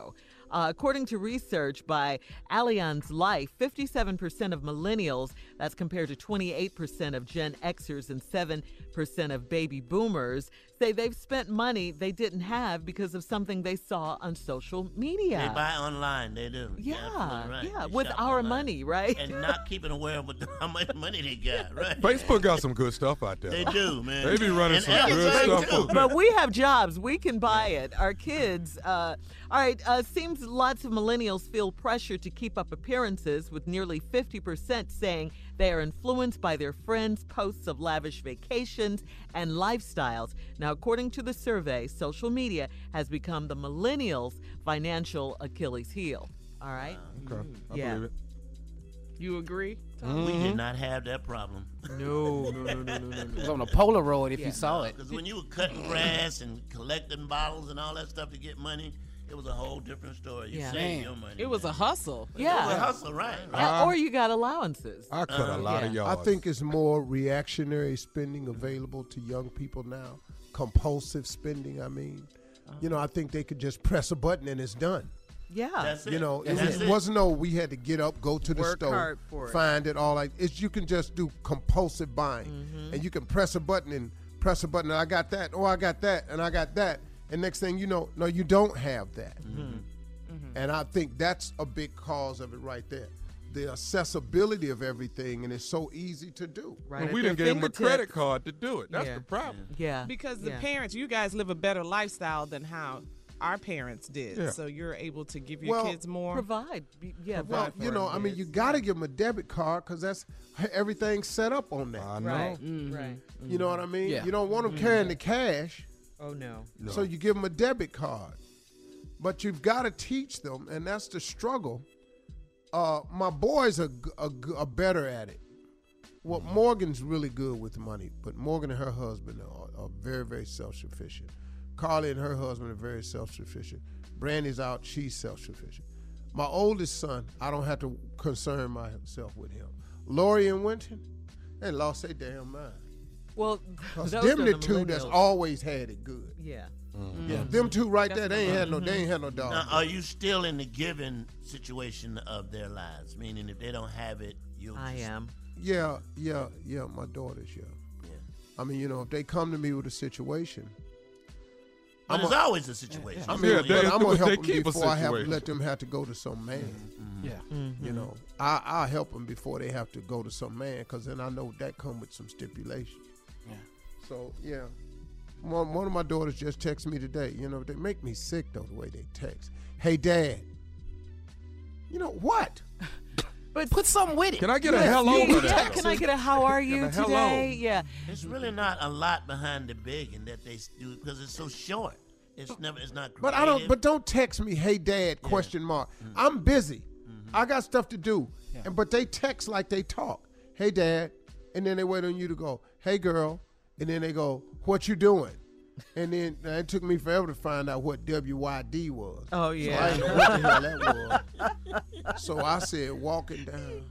According to research by Allianz Life, 57% of millennials, that's compared to 28% of Gen Xers and 7% of baby boomers, say they've spent money they didn't have because of something they saw on social media. They buy online, they do. Yeah, Right. yeah, They with shop our online. money, right? And not keeping aware of how much money they got, right? Facebook got some good stuff out there. They do, man. They be running And some good Amazon, stuff. too. But we have jobs. We can buy it. Our kids. All right. Seems lots of millennials feel pressure to keep up appearances, with nearly 50% saying they are influenced by their friends' posts of lavish vacations and lifestyles. Now, according to the survey, social media has become the millennials' financial Achilles heel. All right. Okay, I Yeah. believe it. You agree? We did not have that problem. No. It was on a Polaroid if you saw it. Because when you were cutting grass and collecting bottles and all that stuff to get money, it was a whole different story. You Yeah. saved your money. It was a hustle. It was a Yeah. hustle, right? Or you got allowances. I cut a lot of Yeah. yards. I think it's more reactionary spending available to young people now. Compulsive spending, I mean. I think they could just press a button and it's done. Yeah. That's it. It wasn't we had to get up, go to the Work store, hard for it. find it all. You can just do compulsive buying, and you can press a button and And I got that. Oh, I got that, and I got that. And next thing you know, no, you don't have that. And I think that's a big cause of it right there. The accessibility of everything, and it's so easy to do. Right. And at we their didn't give them a fingertips. credit card to do it. That's Yeah. the problem. Yeah. Because the Yeah. parents, you guys live a better lifestyle than how our parents did. Yeah. So you're able to give your kids more. Provide. Yeah. Well, provide for I them, mean, yes. you got to give them a debit card because that's everything's set up on that. I know. Right. Right. You know what I mean? Yeah. You don't want them carrying the cash, Oh, no. so you give them a debit card. But you've got to teach them, and that's the struggle. My boys are better at it. Well, Morgan's really good with money, but Morgan and her husband are very, very self-sufficient. Carly and her husband are very self-sufficient. Brandy's out, she's self-sufficient. My oldest son, I don't have to concern myself with him. Lori and Winton, they lost their damn mind. Well, Because those them are the two that's millennials. always had it good. Yeah. Yeah, them two right there, they ain't had no dog. Now, are you still in the giving situation of their lives? Meaning, if they don't have it, you. I am. Yeah, my daughters, yeah. I mean, if they come to me with a situation, But it's always a situation. I mean, Yeah, but I'm gonna they help them keep a before I have to situation. let them have to go to some man. Yeah. I'll help them before they have to go to some man, because then I know that come with some stipulations. Yeah. So yeah, one of my daughters just texted me today. They make me sick though the way they text. Hey, Dad. You know what? But Put something with it. Can I get a hello for yeah, that? can I get a how are you a hello. today? Yeah. It's really not a lot behind the begging that they do because it's so short. It's not creative. But don't text me, hey Dad, question mark. I'm busy. I got stuff to do. But they text like they talk. Hey Dad. And then they wait on you to go, hey girl. And then they go, what you doing? And then it took me forever to find out what WYD was. Oh, So yeah. I didn't know what the hell that was. So I said, walking down.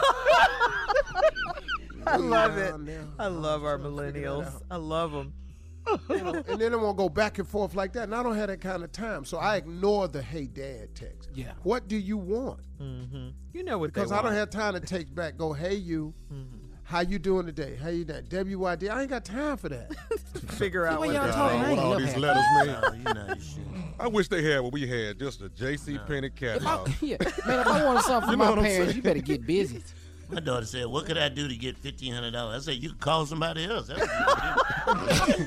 I love it. Down there. I love our Trying to figure that millennials. out. I love them. And then I'm gonna go back and forth like that, and I don't have that kind of time. So I ignore the "Hey Dad" text. Yeah. What do you want? You know what Because they I don't want. have time to text back. Go, hey you, how you doing today? How you doing? WYD. I ain't got time for that. Figure out Well, what y'all they're talking saying. What all Love these that. letters mean? No, you know you should. I wish they had what we had, just a J.C. Penney catalog. Yeah. Man, if I wanted something You from know my what I'm parents, saying? you better get busy. My daughter said, "What could I do to get $1,500?" I said, "You could call somebody else." That's what you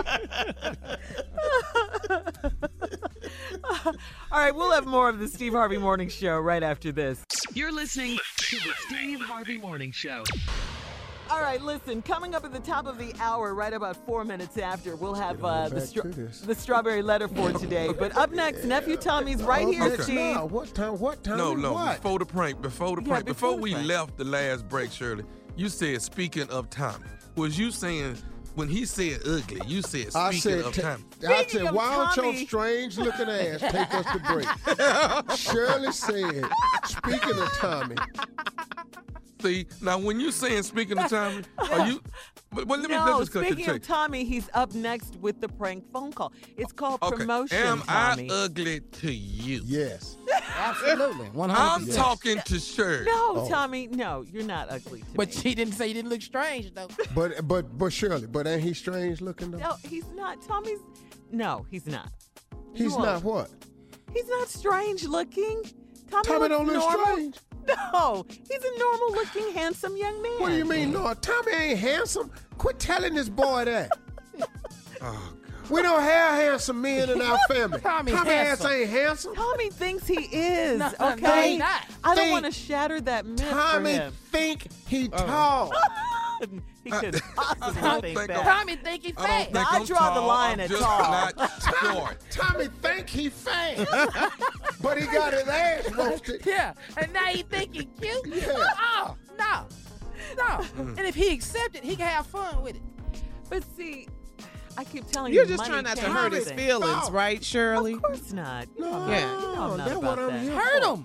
All right, we'll have more of the Steve Harvey Morning Show right after this. You're listening to the Steve Harvey Morning Show. All right, listen, coming up at the top of the hour, right about 4 minutes after, we'll have back the to this. the strawberry letter for today. But up next, Nephew Tommy's right here, Okay. Steve. Now, what time? No, What? before the prank, before before the we prank. left the last break, Shirley, you said, speaking of Tommy. Was you saying, when he said ugly, you said, I speaking said, of Tommy. I Speaking said, of why don't your Tommy. strange looking ass take us to break? Shirley said, speaking of Tommy, Steve. Now, when you saying speaking of Tommy, are you? But let me let's No, just cut to the speaking of chase. Tommy, he's up next with the prank phone call. It's called promotion, Am Tommy. I ugly to you? Yes. Absolutely. 100%. I'm talking to Shirley. No, Tommy, no, you're not ugly to But me. she didn't say you didn't look strange, though. But Shirley, but ain't he strange looking though? No, he's not. No, he's not. He's not what? He's not strange looking. Tommy looks don't look normal. strange. No, he's a normal looking, handsome young man. What do you mean, no? Tommy ain't handsome. Quit telling this boy that. Oh, We don't have handsome men in our family. Tommy's Tommy handsome. ass ain't handsome. Tommy thinks he is. No, Okay, he's not. I don't Think- want to shatter that myth Tommy for him. think he tall. He could possibly think think that. Tommy think he I don't fat. think Now, I I'm draw the tall. line I'm at just tall. not short. Tommy think he fat, but he got his ass roasted. Yeah, and now he think he cute? Yeah. Oh, no. And if he accepted, he can have fun with it. But see, I keep telling You're you, just money trying not to can't hurt do his anything. feelings, right, Shirley? Of course not. You know, Yeah. you know I'm not that's about what I'm that. here Hurt for. him.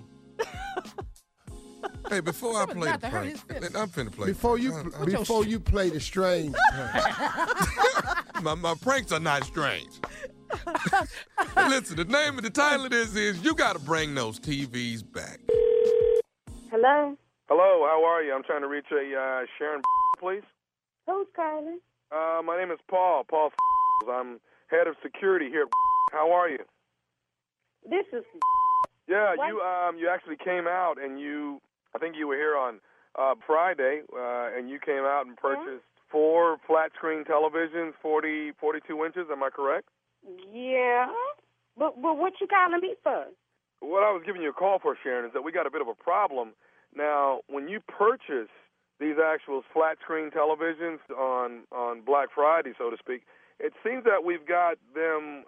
Hey, before I play not the to hurt prank, his feelings. I'm finna play. Before you play the strange. My pranks are not strange. Listen, the name of the title of this is You Gotta Bring Those TVs Back. Hello? Hello, how are you? I'm trying to reach a Sharon, please. Who's calling? My name is Paul. I'm head of security here. How are you? This is... Yeah, What? you actually came out and I think you were here on Friday, and you came out and purchased 4 flat screen televisions, 42 inches. Am I correct? Yeah. But what you calling me for? What I was giving you a call for, Sharon, is that we got a bit of a problem. Now, when you purchase these actual flat screen televisions on Black Friday, so to speak, it seems that we've got them.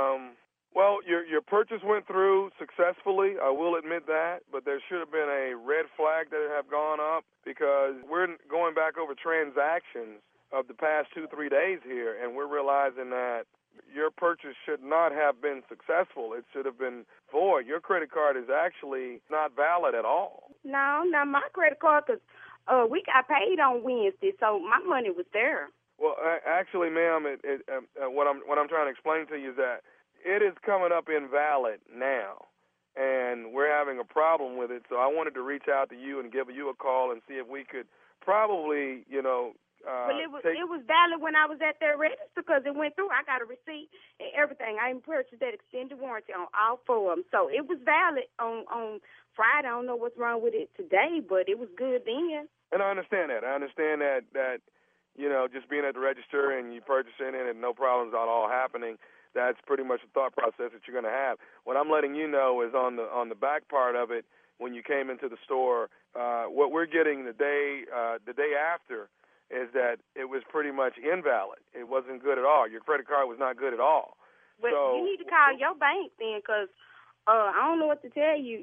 Well, your purchase went through successfully. I will admit that, but there should have been a red flag that have gone up because we're going back over transactions of the past 2-3 days here, and we're realizing that your purchase should not have been successful. It should have been void. Your credit card is actually not valid at all. No, not my credit card, because we got paid on Wednesday, so my money was there. Well, actually, ma'am, what I'm trying to explain to you is that it is coming up invalid now, and we're having a problem with it. So I wanted to reach out to you and give you a call and see if we could probably, Well, it was valid when I was at their register because it went through. I got a receipt and everything. I even purchased that extended warranty on all 4 of them. So it was valid on Friday. I don't know what's wrong with it today, but it was good then. And I understand that. that just being at the register and you purchasing it and no problems at all happening, that's pretty much the thought process that you're going to have. What I'm letting you know is on the back part of it, when you came into the store, what we're getting the day after is that it was pretty much invalid. It wasn't good at all. Your credit card was not good at all. But you need to call your bank then, because I don't know what to tell you.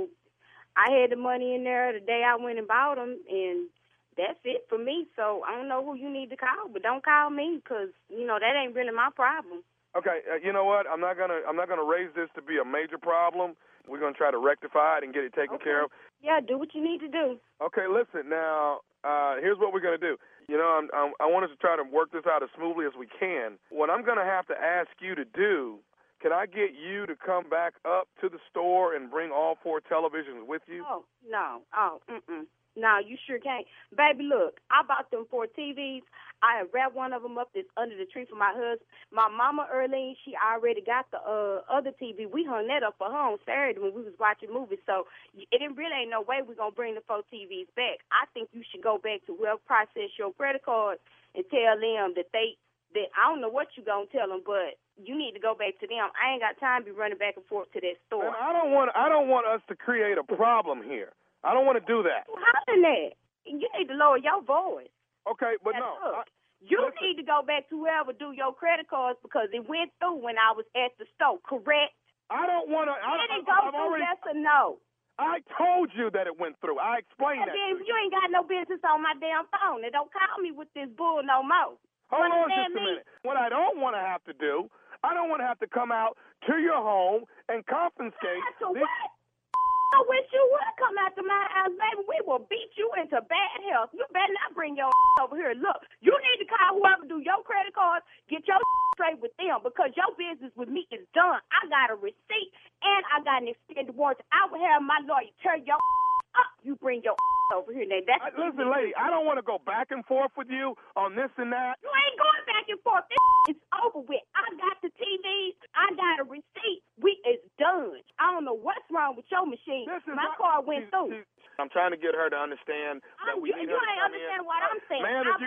I had the money in there the day I went and bought them, and that's it for me. So I don't know who you need to call, but don't call me because that ain't really my problem. Okay, you know what? I'm not gonna raise this to be a major problem. We're gonna try to rectify it and get it taken care of. Yeah, do what you need to do. Okay, listen now. Here's what we're gonna do. I want us to try to work this out as smoothly as we can. What I'm gonna have to ask you to do, can I get you to come back up to the store and bring all 4 televisions with you? Oh, no. No, you sure can't. Baby, look, I bought them 4 TVs. I have wrapped one of them up that's under the tree for my husband. My mama, Earlene, she already got the other TV. We hung that up for her on Saturday when we was watching movies. So it really ain't no way we're going to bring the 4 TVs back. I think you should go back to whoever processed your credit card and tell them that I don't know what you're going to tell them, but you need to go back to them. I ain't got time to be running back and forth to that store. And I don't want us to create a problem here. I don't want to do that. Hollering that. You need to lower your voice. Okay, but Now, no. look, you need to go back to whoever do your credit cards because it went through when I was at the store, correct? I don't want to. Did it go through, yes or no? I told you that it went through. I explained that. Then you ain't got no business on my damn phone. And don't call me with this bull no more. Hold on just a minute. What I don't want to have to do, I don't want to have to come out to your home and confiscate. What? I wish you would come after my house, baby. We will beat you into bad health. You better not bring your over here. Look, you need to call whoever do your credit cards, get your straight with them because your business with me is done. I got a receipt and I got an extended warranty. I will have my lawyer tear your up. You bring your over here. Now, that's listen, lady, I don't want to go back and forth with you on this and that. You ain't going back and forth. This is over with. I got the TVs. I got a receipt. It's done. I don't know what's wrong with your machine. My car went through. I'm trying to get her to understand that we need her to You ain't understand what I'm saying. Ma'am, if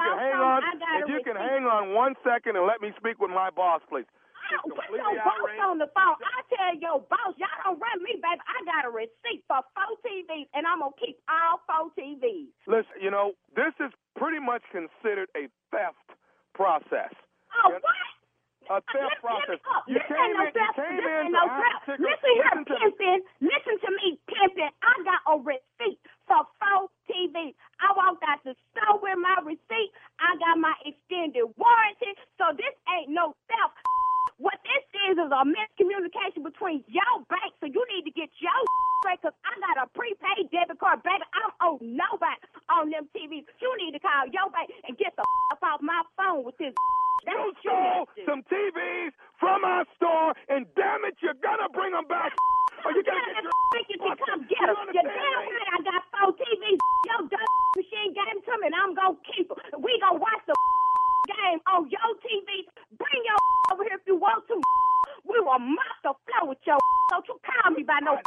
you can hang on 1 second and let me speak with my boss, please. Put your boss on the phone. I tell your boss, y'all don't run me, baby. I got a receipt for 4 TVs, and I'm going to keep all 4 TVs. Listen, this is pretty much considered a theft process. Oh, what? A theft process. You This came ain't in no theft. Listen here, pimpin'. Listen to me, pimpin'. I got a receipt for 4 TVs. I walked out the store with my receipt. I got my extended warranty. So this ain't no theft. What this is a miscommunication between your bank, so you need to get your straight, because I got a prepaid debit card, baby. I don't owe nobody on them TVs. You need to call your bank and get the off my phone with this. That's you what stole you some TVs from our store, and damn it, you're going to bring them back. Or you got to get your come get them. You damn right I got 4 TVs. Your dumb machine gave them to me, and I'm going to keep them. We going to watch the game on your TV. Bring your over here if you want to. We will mop the floor with your. Don't you call me by no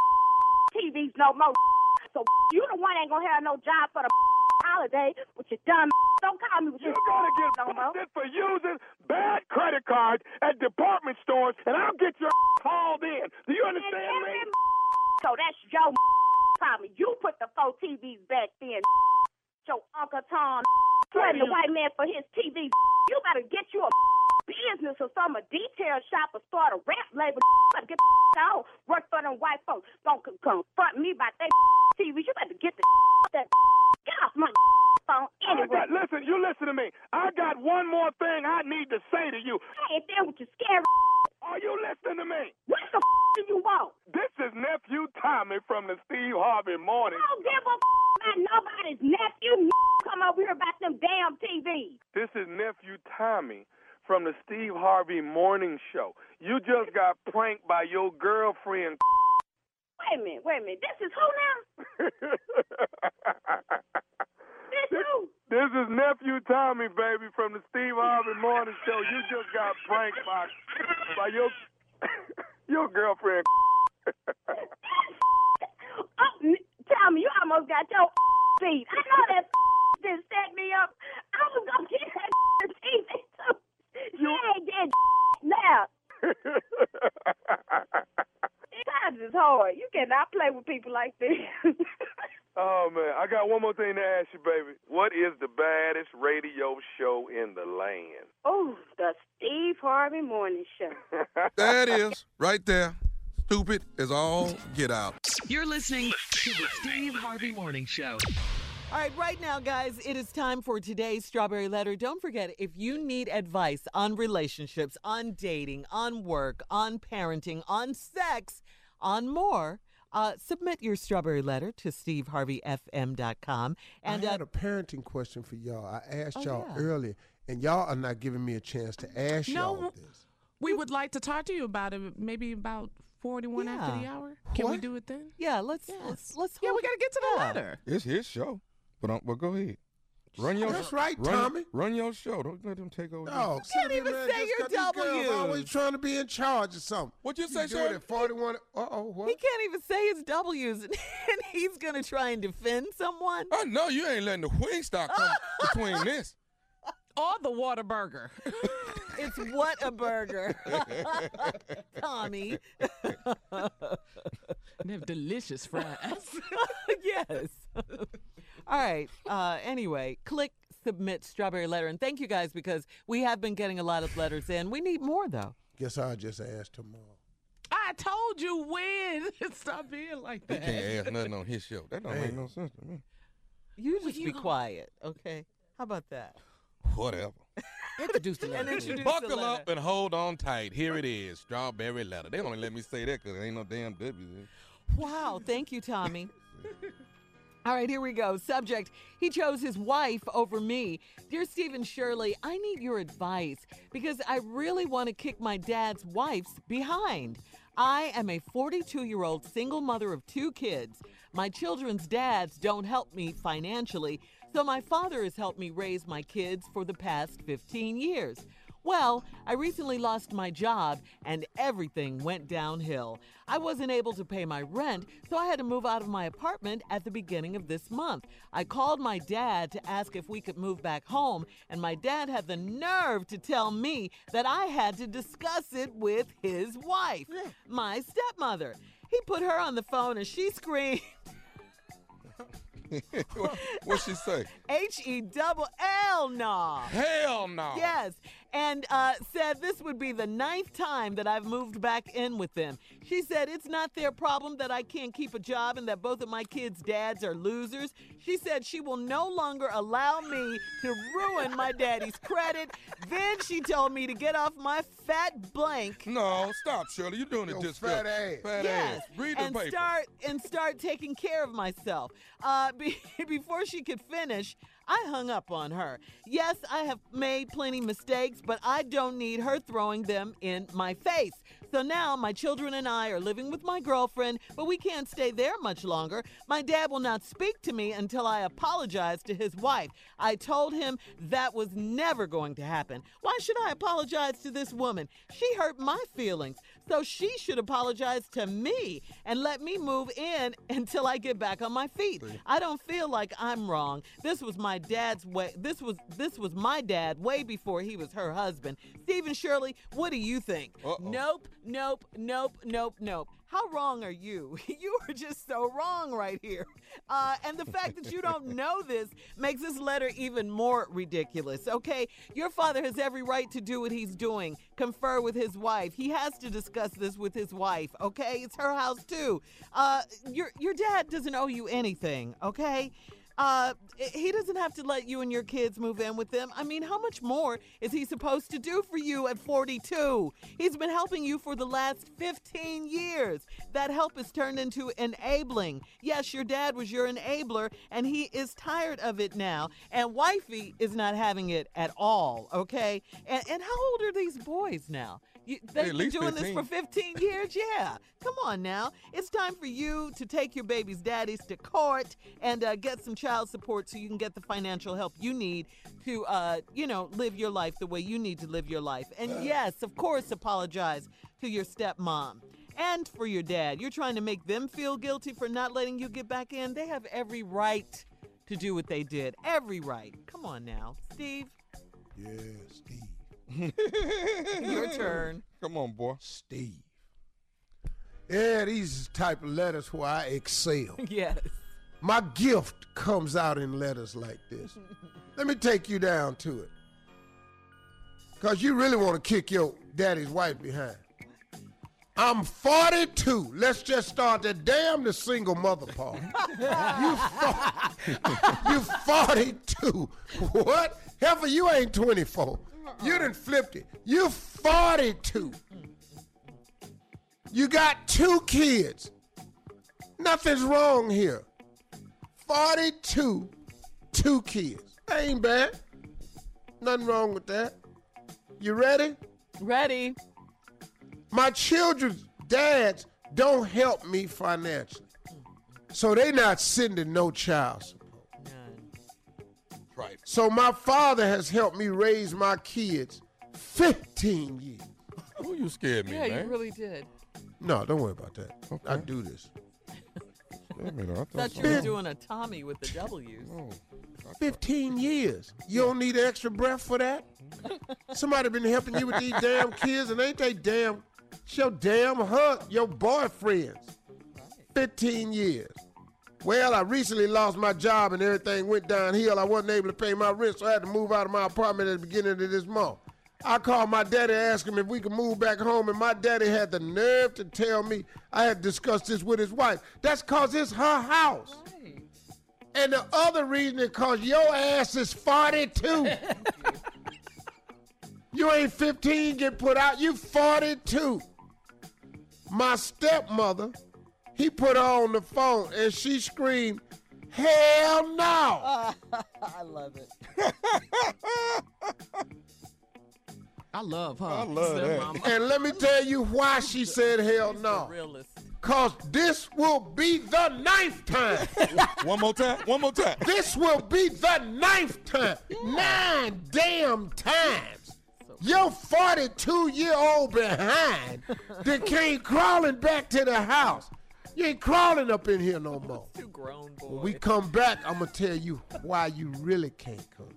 TVs no more. So you the one ain't gonna have no job for the holiday with your dumb. Don't call me with your. You're gonna get busted for using bad credit cards at department stores, and I'll get your hauled in. Do you understand me? So that's your problem. You put the 4 TVs back then. Your Uncle Tom threatened the white man for his TV. You better get you a business or some a detail shop or start a rap label. You better get the on. Work for them white folks. Don't confront me about that TV. You better get the that get off my phone anyway. Listen, you listen to me. I got one more thing I need to say to you. Hey, if that what you scared. Are you listening to me? What the do you want? This is nephew Tommy from the Steve Harvey Morning. I don't give a about nobody's nephew. Come over here about them damn TVs. This is nephew Tommy from the Steve Harvey Morning Show. You just got pranked by your girlfriend. Wait a minute. This is who now? This who? This is nephew Tommy, baby, from the Steve Harvey Morning Show. You just got pranked by your girlfriend. Tommy, you almost got your beat. I know that just set me up. I was gonna get that TV too. You ain't dead now. Times is hard. You cannot play with people like this. Oh, man. I got one more thing to ask you, baby. What is the baddest radio show in the land? Oh, the Steve Harvey Morning Show. There it is, right there. Stupid as all get out. You're listening to the Steve Harvey Morning Show. All right now, guys, it is time for today's Strawberry Letter. Don't forget, if you need advice on relationships, on dating, on work, on parenting, on sex, on more, submit your Strawberry Letter to steveharveyfm.com. And I had a parenting question for y'all. I asked y'all earlier, and y'all are not giving me a chance to ask y'all this. We would like to talk to you about it, maybe about 41 after the hour. Can we do it then? Yeah, let's Yeah, we got to get to the letter. It's his show. But go ahead. Run your That's right, Tommy. Run your show. Don't let them take over. No, you can't even say your W's. Always trying to be in charge of something. What you say, you do it at 41. What? He can't even say his W's, and he's going to try and defend someone. I know you ain't letting the Wingstop come between this. Or the Whataburger. It's what a burger. Tommy. They have delicious fries. Yes. All right. Anyway, click submit Strawberry Letter. And thank you guys because we have been getting a lot of letters in. We need more, though. Guess I'll just ask tomorrow. I told you when. Stop being like He that. can't ask nothing on his show. That don't make no sense to me. You just be quiet, okay? How about that? Whatever. Introduce the letter. Buckle up and hold on tight. Here it is, Strawberry Letter. They only let me say that because there ain't no damn W. Wow, thank you, Tommy. All right, here we go. Subject, he chose his wife over me. Dear Stephen Shirley, I need your advice because I really want to kick my dad's wife's behind. I am a 42-year-old single mother of 2 kids. My children's dads don't help me financially, so my father has helped me raise my kids for the past 15 years. Well, I recently lost my job and everything went downhill. I wasn't able to pay my rent, so I had to move out of my apartment at the beginning of this month. I called my dad to ask if we could move back home, and my dad had the nerve to tell me that I had to discuss it with his wife, my stepmother. He put her on the phone and she screamed. What'd she say? H-E-double-L, no. Hell no. Yes, and said this would be the 9th time that I've moved back in with them. She said it's not their problem that I can't keep a job and that both of my kids' dads are losers. She said she will no longer allow me to ruin my daddy's credit. Then she told me to get off my fat blank. No, stop, Shirley. You're doing it just fat ass. Fat Yes, ass. Read the and paper. start taking care of myself. Before she could finish, I hung up on her. Yes, I have made plenty mistakes, but I don't need her throwing them in my face. So now my children and I are living with my girlfriend, but we can't stay there much longer. My dad will not speak to me until I apologize to his wife. I told him that was never going to happen. Why should I apologize to this woman? She hurt my feelings, so she should apologize to me and let me move in until I get back on my feet. I don't feel like I'm wrong. This was my dad's way. This was my dad way before he was her husband. Stephen Shirley, what do you think? Nope. How wrong are you? You are just so wrong right here. And the fact that you don't know this makes this letter even more ridiculous, okay? Your father has every right to do what he's doing, confer with his wife. He has to discuss this with his wife, okay? It's her house, too. Your dad doesn't owe you anything, okay? He doesn't have to let you and your kids move in with them. I mean, how much more is he supposed to do for you at 42? He's been helping you for the last 15 years. That help has turned into enabling. Yes, your dad was your enabler, and he is tired of it now. And wifey is not having it at all, okay? And how old are these boys now? They've been doing 15. This for 15 years? Yeah. Come on now. It's time for you to take your baby's daddies to court and get some child support so you can get the financial help you need to, live your life the way you need to live your life. And yes, of course, apologize to your stepmom. And for your dad. You're trying to make them feel guilty for not letting you get back in. They have every right to do what they did. Every right. Come on now. Steve? Yeah, Steve. Your turn. Come on, boy. Steve. Yeah, these type of letters where I excel. Yes. My gift comes out in letters like this. Let me take you down to it. Because you really want to kick your daddy's wife behind. I'm 42. Let's just start the the single mother part. You 42. What? Heifer, you ain't 24. You done flipped it. You 42. You got 2 kids. Nothing's wrong here. 42, 2 kids. That ain't bad. Nothing wrong with that. You ready? Ready. My children's dads don't help me financially. So they not sending no child support. Right. So my father has helped me raise my kids 15 years. Oh, you scared me, man. Yeah, you really did. No, don't worry about that. Okay. I do this. I thought you were doing a Tommy with the W's. 15 years. You don't need extra breath for that? Somebody been helping you with these damn kids, and ain't they damn, it's your damn your boyfriends. 15 years. Well, I recently lost my job and everything went downhill. I wasn't able to pay my rent, so I had to move out of my apartment at the beginning of this month. I called my daddy and asked him if we could move back home, and my daddy had the nerve to tell me I had discussed this with his wife. That's because it's her house. Right. And the other reason is because your ass is 42. You ain't 15, get put out. You 42. My stepmother He put her on the phone, and she screamed, "Hell no!" I love it. I love her. I love that. Mama. And let me tell you why she said hell no. Realist. Because this will be the 9th time. One more time. One more time. This will be the 9th time. 9 damn times. Your 42-year-old behind that came crawling back to the house. You ain't crawling up in here no more. Two grown boys. When we come back, I'm going to tell you why you really can't come.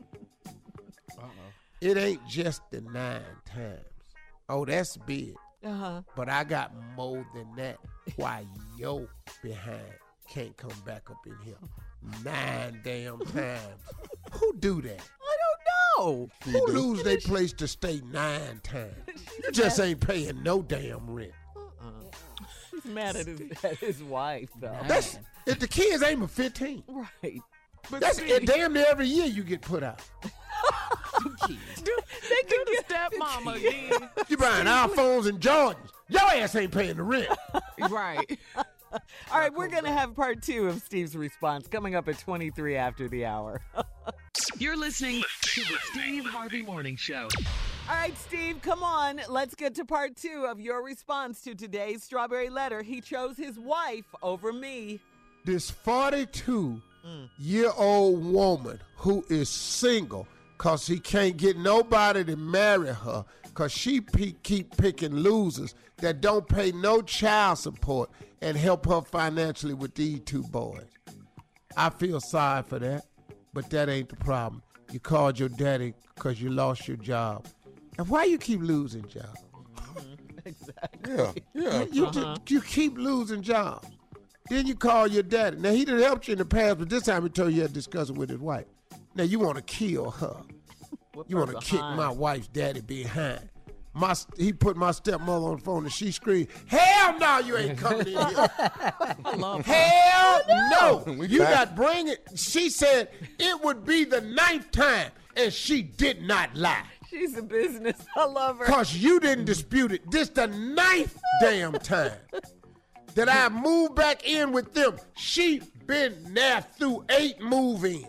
It ain't just the 9 times. Oh, that's big. Uh-huh. But I got more than that. Why your behind can't come back up in here 9 damn times. Who do that? I don't know. Who lose their place to stay 9 times? You just ain't paying no damn rent. He's mad at his wife, though. That's if the kids ain't but 15. Right. But That's see, damn near every year you get put out. They can the stepmama again. You buying iPhones and Jordans. Your ass ain't paying the rent. Right. All right, we're going to have part 2 of Steve's response coming up at 23 after the hour. You're listening to the Steve Harvey Morning Show. All right, Steve, come on. Let's get to part 2 of your response to today's Strawberry Letter. He chose his wife over me. This 42-year-old woman who is single because he can't get nobody to marry her because she keep picking losers that don't pay no child support and help her financially with these 2 boys. I feel sorry for that, but that ain't the problem. You called your daddy because you lost your job. And why you keep losing jobs? Exactly. Yeah. You keep losing jobs. Then you call your daddy. Now, he done helped you in the past, but this time he told you he had to discuss it with his wife. Now, you want to kill her. You want to kick my wife's daddy behind. He put my stepmother on the phone and she screamed, "Hell no, you ain't coming in here." Hell no. You got bring it. She said it would be the 9th time, and she did not lie. She's a business. I love her. Because you didn't dispute it. This the 9th damn time that I moved back in with them. She been there through 8 move-ins.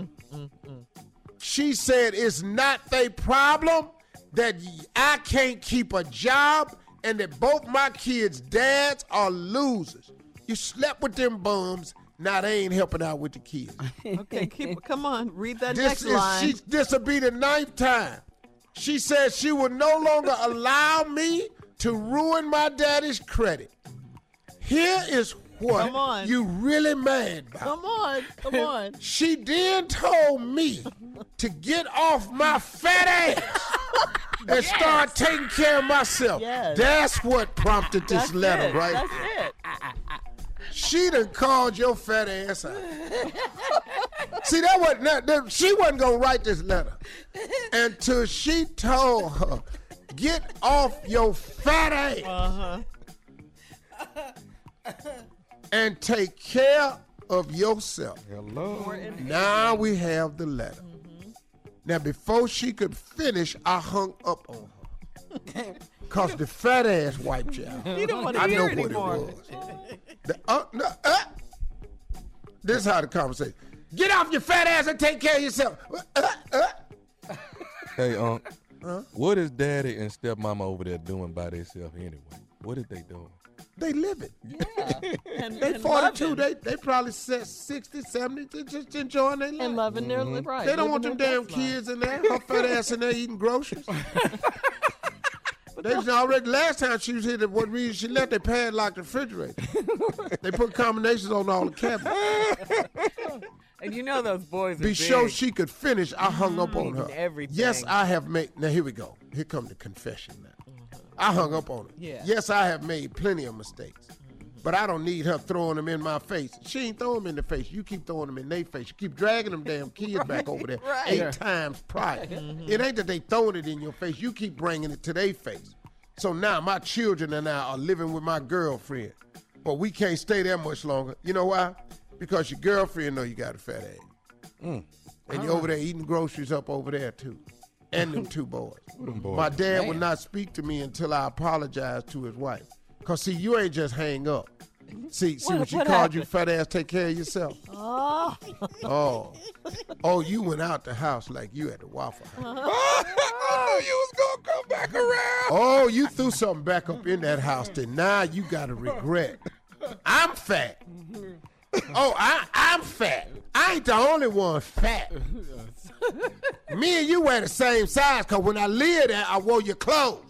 She said it's not their problem that I can't keep a job and that both my kids' dads are losers. You slept with them bums. Now they ain't helping out with the kids. Okay, come on. Read that next line. This will be the 9th time. She said she will no longer allow me to ruin my daddy's credit. Here is what you really mad about. Come on. She then told me to get off my fat ass and start taking care of myself. Yes. That's what prompted this letter, right? That's it. She done called your fat ass out. See, she wasn't going to write this letter until she told her, get off your fat ass and take care of yourself. Hello. Now we have the letter. Now, before she could finish, I hung up on her. Because the fat ass wiped you out. You don't want to hear it anymore. This is how the conversation. Get off your fat ass and take care of yourself. Hey, what is daddy and stepmama over there doing by themselves anyway? What is they doing? They living. Yeah. They 42. They probably 60, 70. They just enjoying their life. And loving their right. They don't want them damn kids in there. Her fat ass in there eating groceries. They already, last time she was here, what reason she left, they padlocked the refrigerator. They put combinations on all the cabinets. And you know those boys are Be sure big. she could finish, I hung up on her. Everything. Yes, I have made, now here we go. Here comes the confession now. I hung up on her. Yeah. Yes, I have made plenty of mistakes. But I don't need her throwing them in my face. She ain't throwing them in the face. You keep throwing them in their face. You keep dragging them damn kids back over there 8 times prior. It ain't that they throwing it in your face. You keep bringing it to their face. So now my children and I are living with my girlfriend. But we can't stay there much longer. You know why? Because your girlfriend know you got a fat ass. And you're over there eating groceries up over there too. And them 2 boys. My dad would not speak to me until I apologized to his wife. Because, see, you ain't just hang up. See what she what called you, happened? fat ass, take care of yourself. Oh, you went out the house like you at the Waffle House. I knew you was gonna come back around. Oh, you threw something back up in that house that now you got to regret. I'm fat. Oh, I'm fat. I ain't the only one fat. Me and you wear the same size because when I lived there, I wore your clothes.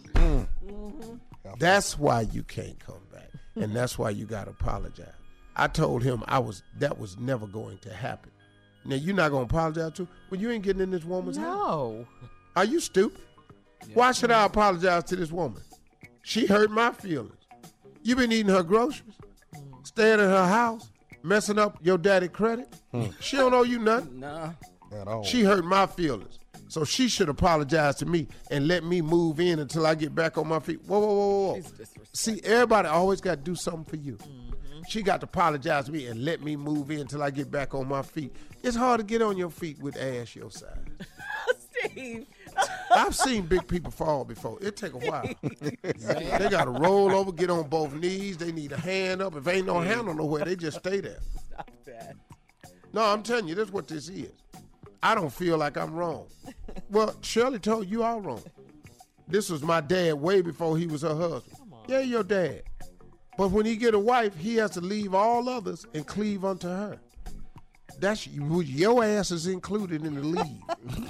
That's why you can't come back. And that's why you got to apologize. I told him that was never going to happen. Now, you're not going to apologize to? Well, you ain't getting in this woman's house. No. Are you stupid? Why should I apologize to this woman? She hurt my feelings. You been eating her groceries, staying at her house, messing up your daddy credit. She don't owe you nothing. Nah. At all. She hurt my feelings. So she should apologize to me and let me move in until I get back on my feet. Whoa. See, everybody always got to do something for you. She got to apologize to me and let me move in until I get back on my feet. It's hard to get on your feet with ass your size. Steve. I've seen big people fall before. It take a while. They got to roll over, get on both knees. They need a hand up. If ain't no handle nowhere, they just stay there. Stop that. No, I'm telling you, this is what this is. I don't feel like I'm wrong. Well, Shirley told you all wrong. This was my dad way before he was her husband. Yeah, your dad. But when he get a wife, he has to leave all others and cleave unto her. That's your ass is included in the leave.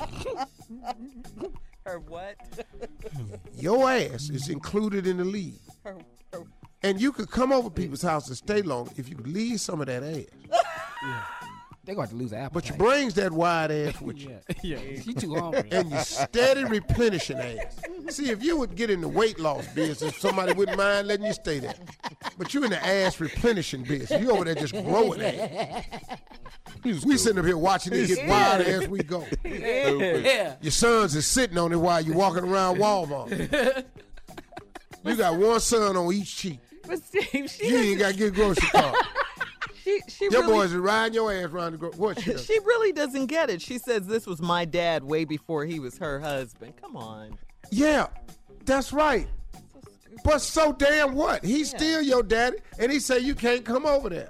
Her what? Your ass is included in the leave. And you could come over people's house and stay long if you leave some of that ass. They're going to lose apple. But you brings that wide ass with you. Yeah. She too hungry. And you steady replenishing ass. See, if you would get in the weight loss business, somebody wouldn't mind letting you stay there. But you in the ass replenishing business. You over there just growing ass. We sitting up here watching it get wider as we go. Yeah. Your sons is sitting on it while you walking around Walmart. You got one son on each cheek. But Steve, You ain't got to get a grocery card. She Your really, boys is riding your ass around the what? she really doesn't get it. She says this was my dad way before he was her husband. Come on. Yeah, that's right. But so damn what? He's still your daddy, and he say you can't come over there.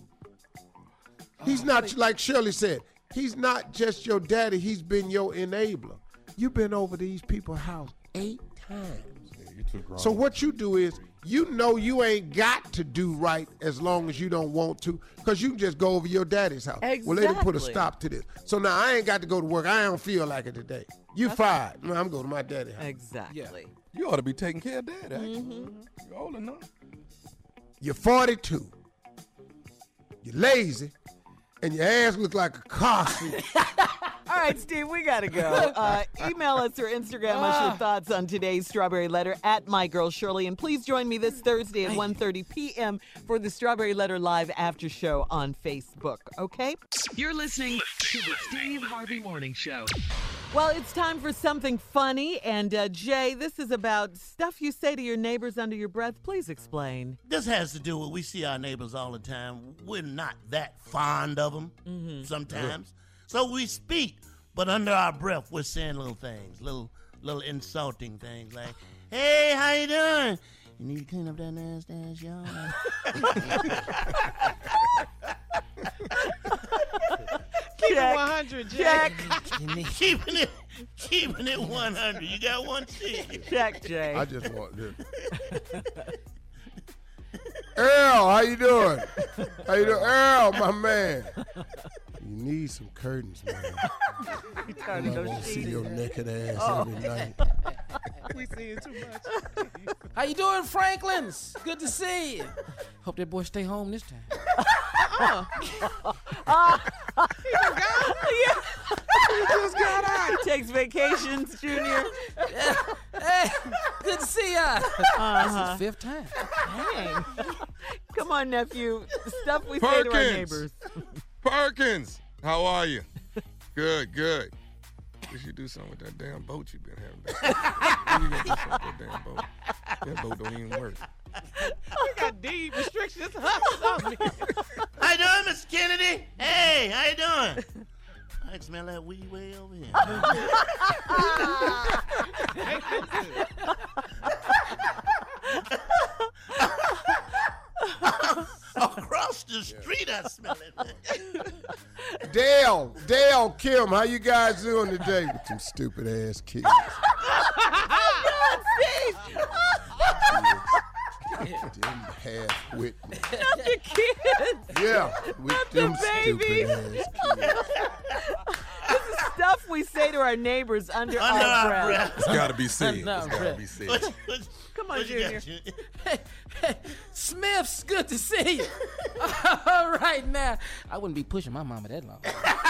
He's not, like Shirley said, he's not just your daddy, he's been your enabler. You've been over these people's house 8 times. Yeah, you too grown. So what you do is, you know you ain't got to do right as long as you don't want to, because you can just go over your daddy's house. Well, let him put a stop to this. So now I ain't got to go to work. I don't feel like it today. You fired. No, I'm going to my daddy's house. Exactly. Yeah. You ought to be taking care of Dad, actually. You're old enough. You're 42. You're lazy. And your ass look like a car seat. All right, Steve, we got to go. Email us or Instagram us your thoughts on today's Strawberry Letter at My Girl Shirley. And please join me this Thursday at 1:30 p.m. for the Strawberry Letter Live After Show on Facebook, okay? You're listening to the Steve Harvey Morning Show. Well, it's time for something funny. And, Jay, this is about stuff you say to your neighbors under your breath. Please explain. This has to do with we see our neighbors all the time. We're not that fond of them sometimes. So we speak, but under our breath, we're saying little things, little insulting things like, hey, how you doing? You need to clean up that nasty ass yard. Keep it 100, Jack. Keeping it 100. You got one shit. Check, Jay. I just want this. Earl, how you doing? How you doing? Earl, my man. You need some curtains, man. I want to see your naked ass every night. We seeing too much. How you doing, Franklins? Good to see you. Hope that boy stay home this time. He just got out. He takes vacations, Junior. Hey, good to see ya. This is the 5th time. Dang. Come on, nephew. Stuff we say to our neighbors. Perkins, how are you? Good. You should do something with that damn boat you've been having back. You gotta do something with that damn boat. That boat don't even work. We got deed restrictions. On me. How you doing, Mr. Kennedy? Hey, how you doing? I can smell that weed way over here. Dale, Kim, how you guys doing today with them stupid ass kids? Them half-wit. Not the kids. Yeah, with Not them the babies. stupid ass kids. This is stuff we say to our neighbors under our breath. It's got to be said. It's Under got our to be said. Come on, Junior. Smith's good to see you. All right, now. I wouldn't be pushing my mama that long.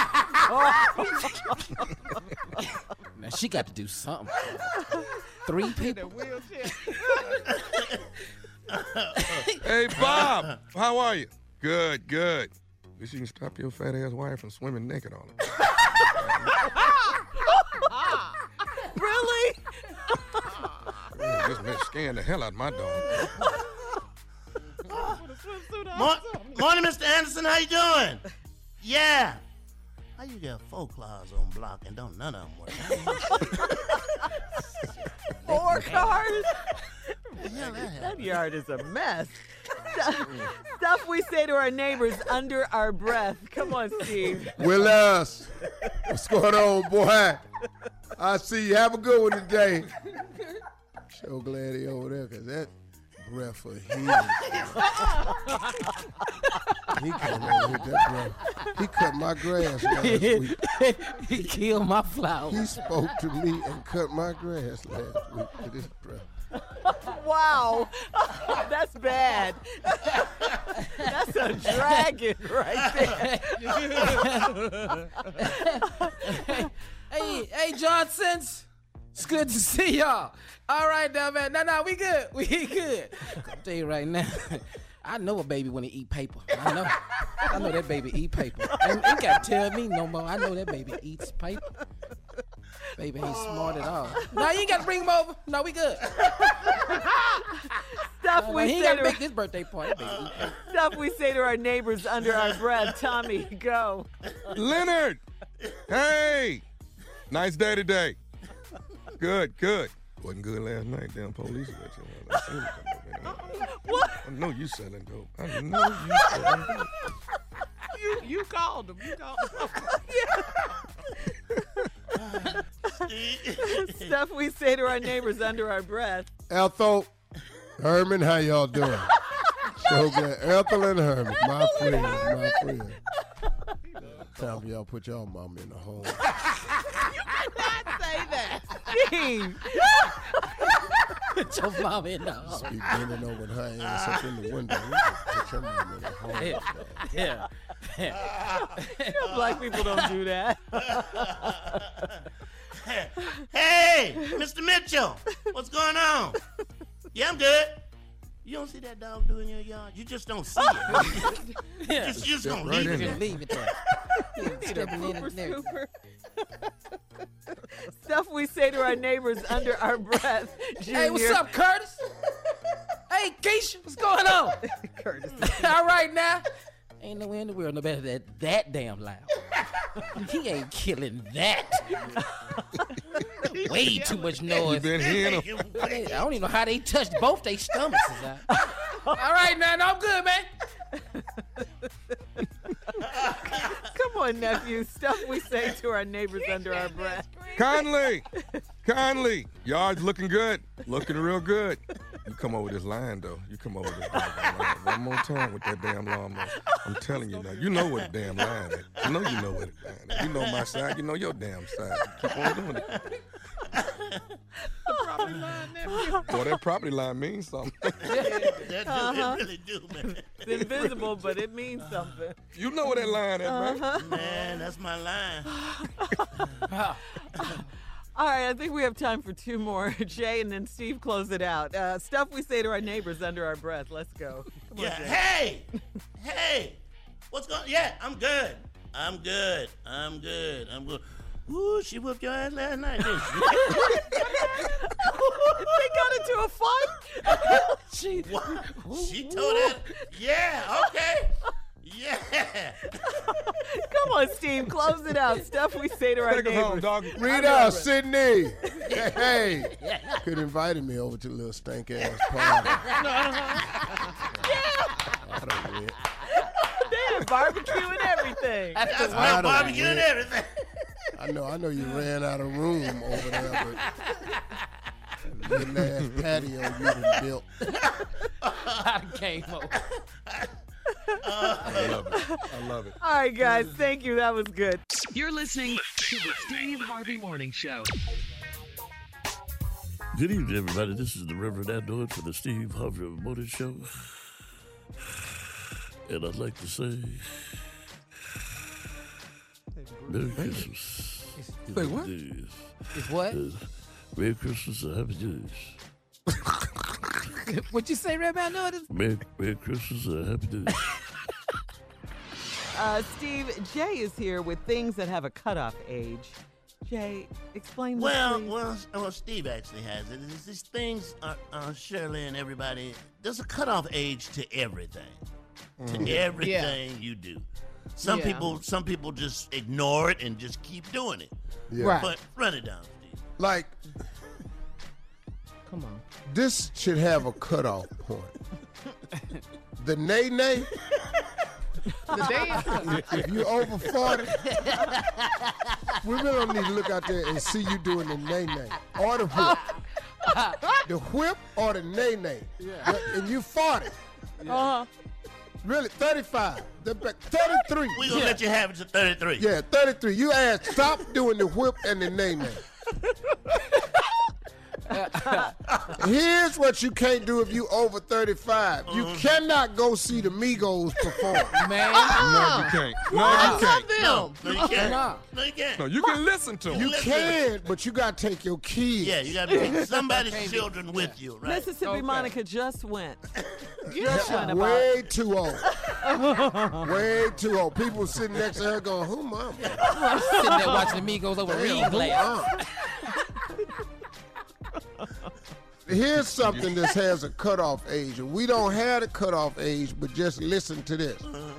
Now, she got to do something. 3 people. Hey, Bob, how are you? Good. Wish you can stop your fat ass wife from swimming naked all the time. Really? Yeah, this man scaring the hell out of my dog. Morning, Mr. Anderson. How you doing? Yeah. How you got 4 cars on block and don't none of them work? 4 cars? Yeah, That yard is a mess. Stuff we say to our neighbors under our breath. Come on, Steve. Willis, what's going on, boy? I see you. Have a good one today. So glad he over there, because that breath for him. He came over with that breath. He cut my grass last week. He killed my flower. He spoke to me and cut my grass last week with his breath. Wow. That's bad. That's a dragon right there. Hey, Johnsons. It's good to see y'all. All right, now, man. No, we good. We good. I'll tell you right now. I know a baby when he eat paper. I know that baby eat paper. Ain't got to tell me no more. I know that baby eats paper. Baby ain't smart at all. No, you ain't got to bring him over. No, we good. Stuff we he say got to to make this birthday party. Baby. Stuff we say to our neighbors under our breath. Tommy, go. Leonard, hey, nice day today. Good. Wasn't good last night. Damn police. What? I know you selling dope. I know you selling dope. You called him. Stuff we say to our neighbors under our breath. Ethel, Herman, how y'all doing? So good. Ethel and Herman, my friends. Time for y'all put y'all mama in the hole. You cannot say that. Steve. Put your mama in the hole. Just be bending over her ass up in the window. Put your mama in the hole. Yeah. Black people don't do that. Hey, Mr. Mitchell, what's going on? Yeah, I'm good. You don't see that dog doing your yard? You just don't see it. Yeah. You just don't right leave in it. there. Leave it there. Stepping in and there. Stuff we say to our neighbors under our breath. Junior. Hey, what's up, Curtis? Hey, Keisha, what's going on? Curtis. All right, now. Ain't nowhere in the world no better than that damn loud. He ain't killing that. Way too much noise. You been hearing him? I don't even know how they touched both their stomachs. All right, now, I'm good, man. Come on, nephew. Stuff we say to our neighbors under our breath. Conley, yard's looking good. Looking real good. You come over this line, though. You come over this line one more time with that damn lawnmower. I'm telling you now. You know what the damn line is. I know you know what the line is. You know my side. You know your damn side. Keep on doing it. Boy, that property line means something. It really do, man. It's invisible, but it means something. You know where that line is, man. Man, that's my line. All right, I think we have time for 2 more. Jay and then Steve close it out. Stuff we say to our neighbors under our breath. Let's go. Come on, Jay. Hey, what's going on? Yeah, I'm good. Ooh, she whooped your ass last night, didn't she? They got into a fight? She told that. Yeah, okay. Yeah. Come on, Steve, close it out. Stuff we say to our Take us home, neighbors. dog. Read out, Sydney. Hey. Could have invited me over to a little stank ass party. I don't win. They Barbecue and everything. That's real barbecue and everything. I know you ran out of room over there, but the last patio you done built. I came over. I love it. I love it. All right, guys. Thank you. That was good. You're listening to the Steve Harvey Morning Show. Good evening, everybody. This is the Reverend Adnoid for the Steve Harvey Morning Show. And I'd like to say, Merry Christmas. Wait, what? It's what? Merry Christmas and Happy New Year's. What you say, Reverend Adnoid? Merry Christmas and Happy New Year's. Steve, Jay is here with things that have a cutoff age. Jay, explain this, please. Well, Steve actually has it. These things, Shirley and everybody, there's a cutoff age to everything. To everything you do. Some people just ignore it and just keep doing it. Yeah. Right. But run it down, Steve. Like, Come on. this should have a cutoff point. The nay-nay, if you're over 40, we really don't need to look out there and see you doing the nay-nay or the whip. The whip or the nay-nay. Yeah. And you 40. Uh-huh. Really, 35. 33. We're going to let you have it to 33. Yeah, 33. You asked, stop doing the whip and the nay-nay. Here's what you can't do if you over 35. You cannot go see the Migos perform. Man. No, you can't. No, you can't. No, you can't. No, you can't. No, you can listen to them. You can, but you got to take your kids. Yeah, you got to take somebody's children with you, right? Mississippi Monica just went. Way too old. Way too old. People sitting next to her going, who mama? Sitting there watching the Migos over reading glass. Here's something that has a cutoff age. And we don't have a cutoff age, but just listen to this.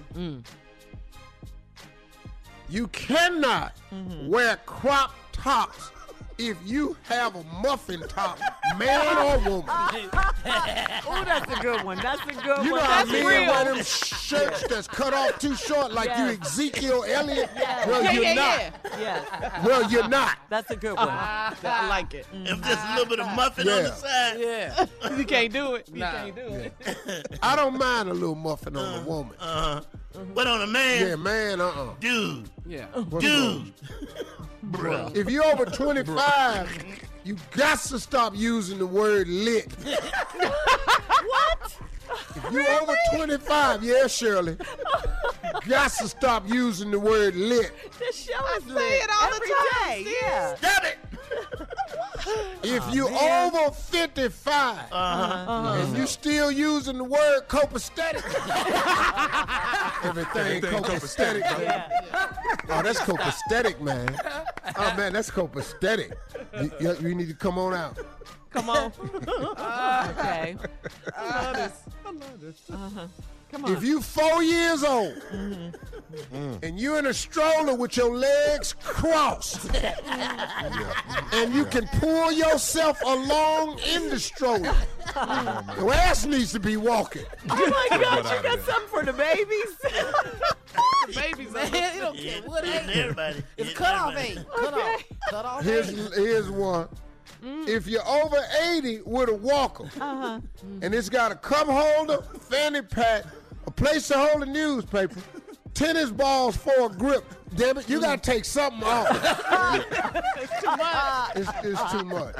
You cannot wear crop tops if you have a muffin top, man or woman. Oh, that's a good one. That's a good one. You know That's how men real. wear them shirts that's cut off too short like you Ezekiel Elliott? Yes. Well, you're not. Yes. Well, you're not. That's a good one. I like it. If there's a little bit of muffin on the side. Yeah. You can't do it. You Nah. can't do it. I don't mind a little muffin on a woman. But on a man, Yeah, man, dude, Yeah. dude. Bro. If you're over 25, you got to stop using the word lit. What? If you're over 25, yeah, Shirley, you got to stop using the word lit. This show is lit it all the every time, day. Yeah. Stop it. If you're over 55 and you still using the word copacetic, everything copacetic. Oh, that's copacetic, man. Oh, man, that's copacetic. You need to come on out. Come on. Okay. I love this. Come on. If you 4 years old and you're in a stroller with your legs crossed and you can pull yourself along in the stroller, your ass needs to be walking. Oh my God, you got something for the babies? Babies, man. It don't care what Hitting age. everybody. It's Hitting cut off everybody. age. Cut off age. Here's one. If you're over 80 with a walker and it's got a cup holder, fanny pack, a place to hold a newspaper, tennis balls for a grip, damn it, you got to take something off. It's too much. It's too much.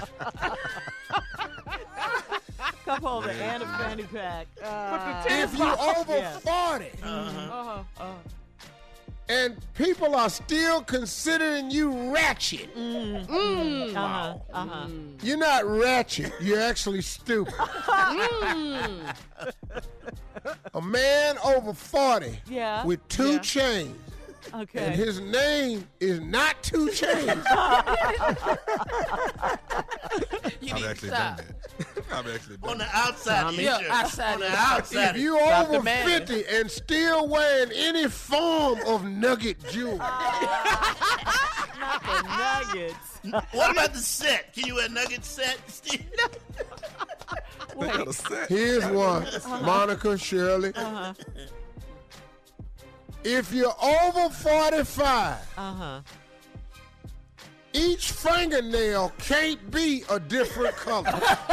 Cup holder and a fanny pack. If you're over 40 and people are still considering you ratchet, you're not ratchet, you're actually stupid. A man over 40 with 2 chains. Okay. And his name is not 2 Chainz. I've actually done that. I've actually done On the outside, outside. On the outside. If you over 50 and still wearing any form of nugget jewelry, Not the nuggets. What about the set? Can you wear nugget set, Steve? They got a set. here's one. Monica, Shirley. If you're over 45, each fingernail can't be a different color.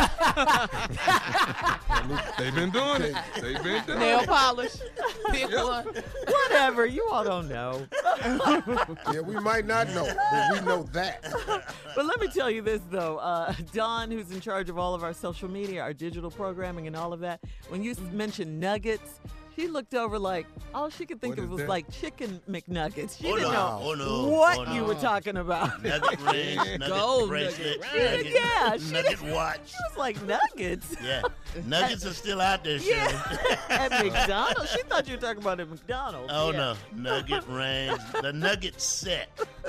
They've been doing it. They've been doing Nail it. polish. Pick one. Whatever. You all don't know. Yeah, we might not know, but we know that. But let me tell you this, though. Dawn, who's in charge of all of our social media, our digital programming, and all of that, when you mentioned nuggets, she looked over like all she could think What of is was that? like chicken McNuggets. She Oh, didn't no. know Oh, no. what Oh, no. you were talking about. Nugget rings, nugget Gold bracelet, nugget. nugget, Yeah, she nugget didn't- watch. She was like, nuggets? Yeah, nuggets are still out there, Shirley. Yeah, at McDonald's. She thought you were talking about at McDonald's. Oh, Yeah. no. Nugget rings, the nugget set.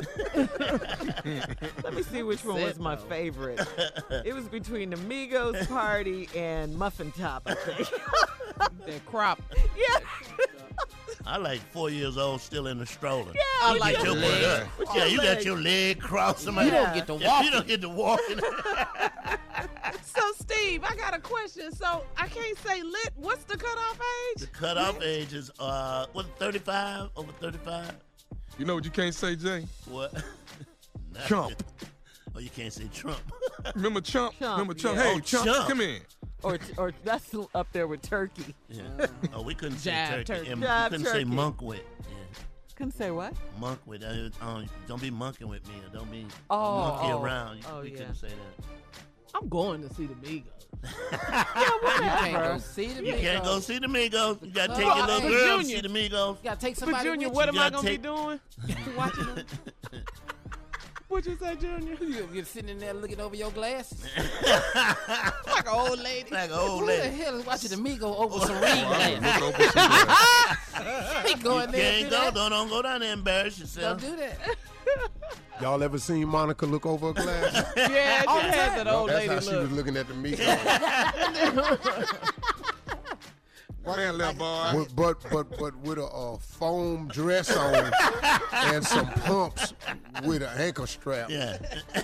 Let me see which one was my favorite. It was between the Migos party and Muffin Top, I think. That crop. Yeah. I like 4 years old still in the stroller. Yeah, I You like get your your butt leg. up. With Yeah, your you leg. got your leg crossed. You don't get to walk. You don't get to walk. So, Steve, I got a question. So, I can't say lit. What's the cutoff age? The cutoff age is, 35? Over 35? You know what you can't say, Jay? What? Chump. Oh, you can't say Trump. Remember Chump? Remember Chump? yeah. Hey, Oh, Chump, Chump. come in. Or that's up there with turkey. Yeah. Oh, we couldn't say Jive turkey. turkey. And Jive we couldn't say turkey. monkwit. Couldn't say what? Monkwit. Don't be monkeying with me. Or don't be Oh, monkey oh. around. Oh, we yeah. couldn't say that. I'm going to see the Migos. You can't go see the You can't go Migos. see the Migos. You gotta take Oh, your little hey, girl to Junior. see the Migos. You gotta take But somebody Junior, with what you. am I You going to be gotta doing? Watching them? What you say, Junior? You're sitting in there looking over your glasses. Like an old lady. Like an old Who the lady. hell is watching the Migo over some reed Oh, I glasses? look over some glasses. He go in You there can't and go. do that. Don't go down there and embarrass Don't yourself. do that. Y'all ever seen Monica look over her glasses? Yeah, she had that old That's lady how she was look. looking at the meat. Man, little boy. But with a foam dress on and some pumps with an ankle strap. Yeah.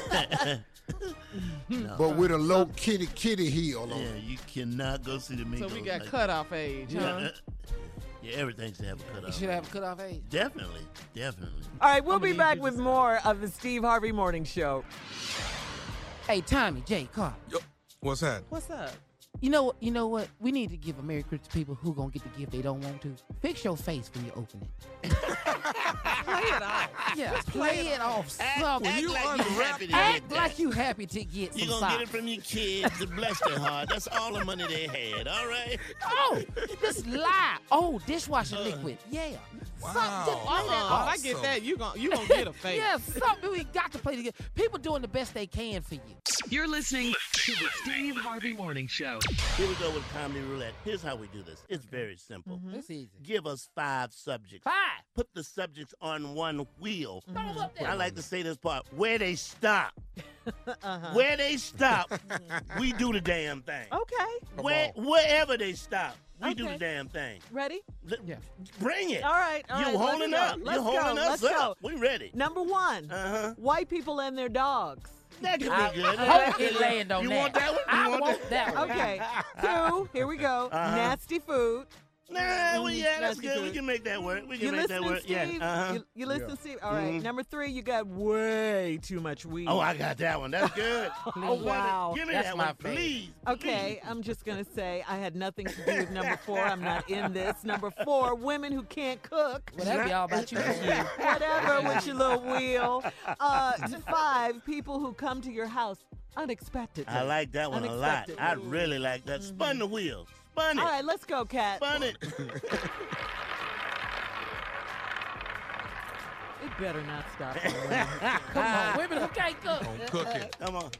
No. But with a low kitty heel on. Yeah, you cannot go see the Migos. So we got like cutoff age, huh? that. Yeah, everything should have a You cutoff. should have a cutoff age. Definitely. All right, we'll be back with more of the Steve Harvey Morning Show. Hey, Tommy, Jay, Carl. Yo, what's that? What's up? You know what? We need to give a Merry Christmas to people who gonna get the gift they don't want to. Fix your face when you open it. Play it off. Yeah, play it off. Something. Act like you happy to Act get like that. you happy to get You're some going to get it socks. from your kids to bless their heart. That's all the money they had, all right? Oh, just lie. Oh, dishwasher liquid. Yeah. Something, just play that If I off. get that, you gonna get a face. Yeah, something we got to play together. People doing the best they can for you. You're listening to the Steve Harvey Morning Show. Here we go with Comedy Roulette. Here's how we do this. It's very simple. It's easy. Give us 5 subjects. 5. Put the subjects on one wheel. Throw 'em up there. I like to say this part. Where they stop. Uh-huh. Where they stop, we do the damn thing. Okay. Wherever they stop, we do Okay. the damn thing. Ready? Yeah. Bring it. All right. All You're right, let's holding go. up. Let's You're holding go. us Let's up. go. We ready. Number 1. Uh-huh. White people and their dogs. That could I be good. hope it land on You that. want that one? I You want want that one. Okay. 2. Here we go. Uh-huh. Nasty food. Nah, well, yeah, that's Nasty good. We food. can make that work. We You can make that listening, work. Steve? Yeah. Uh-huh. You listening, Steve? All right. Mhm. Number 3, you got way too much weed. Oh, I got that one. That's good. Oh, wow. Give me That's that my one, favorite. please. Okay, I'm just going to say I had nothing to do with number 4. I'm not in this. Number 4, women who can't cook. Well, that'd be all about you. Whatever with your little wheel. 5, people who come to your house unexpectedly. I like that one a lot. Unexpectedly. I really like that. Spun the wheel. Spun it. All right, let's go, Kat. Spun it. It better not stop. Come on, women who can't cook. On cooking. Come on.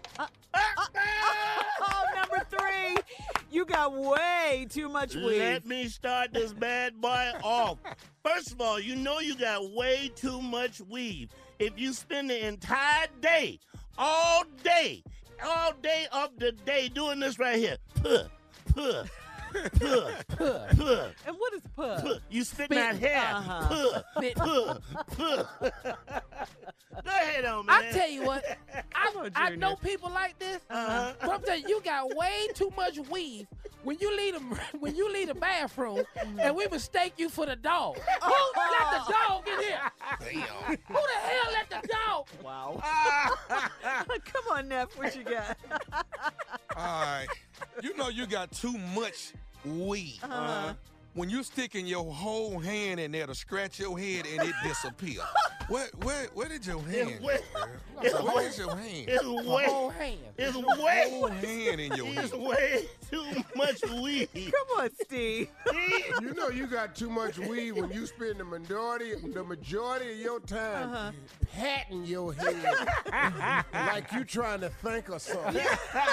Oh, number 3, you got way too much weed. Let me start this bad boy off. First of all, you know you got way too much weed. If you spend the entire day, all day of the day doing this right here, puh, puh, Puh. Puh. And what is puh? You spitting out hair. Puh. Puh. Puh. Go ahead on, man. I tell you what, I know people like this, but I'm telling you, you got way too much weave when you leave the bathroom, and we mistake you for the dog. Who let the dog in here? Damn. Who the hell let the dog? Wow. Come on, Neff, what you got? All right. You know you got too much weed. When you sticking your whole hand in there to scratch your head and it disappear. Where did your hand? Where is your hand? It's way. Whole hand. It's way. Whole hand in your It's hand. way too much weed. Come on, Steve. You know you got too much weed when you spend the majority of your time patting your head like you trying to think of something.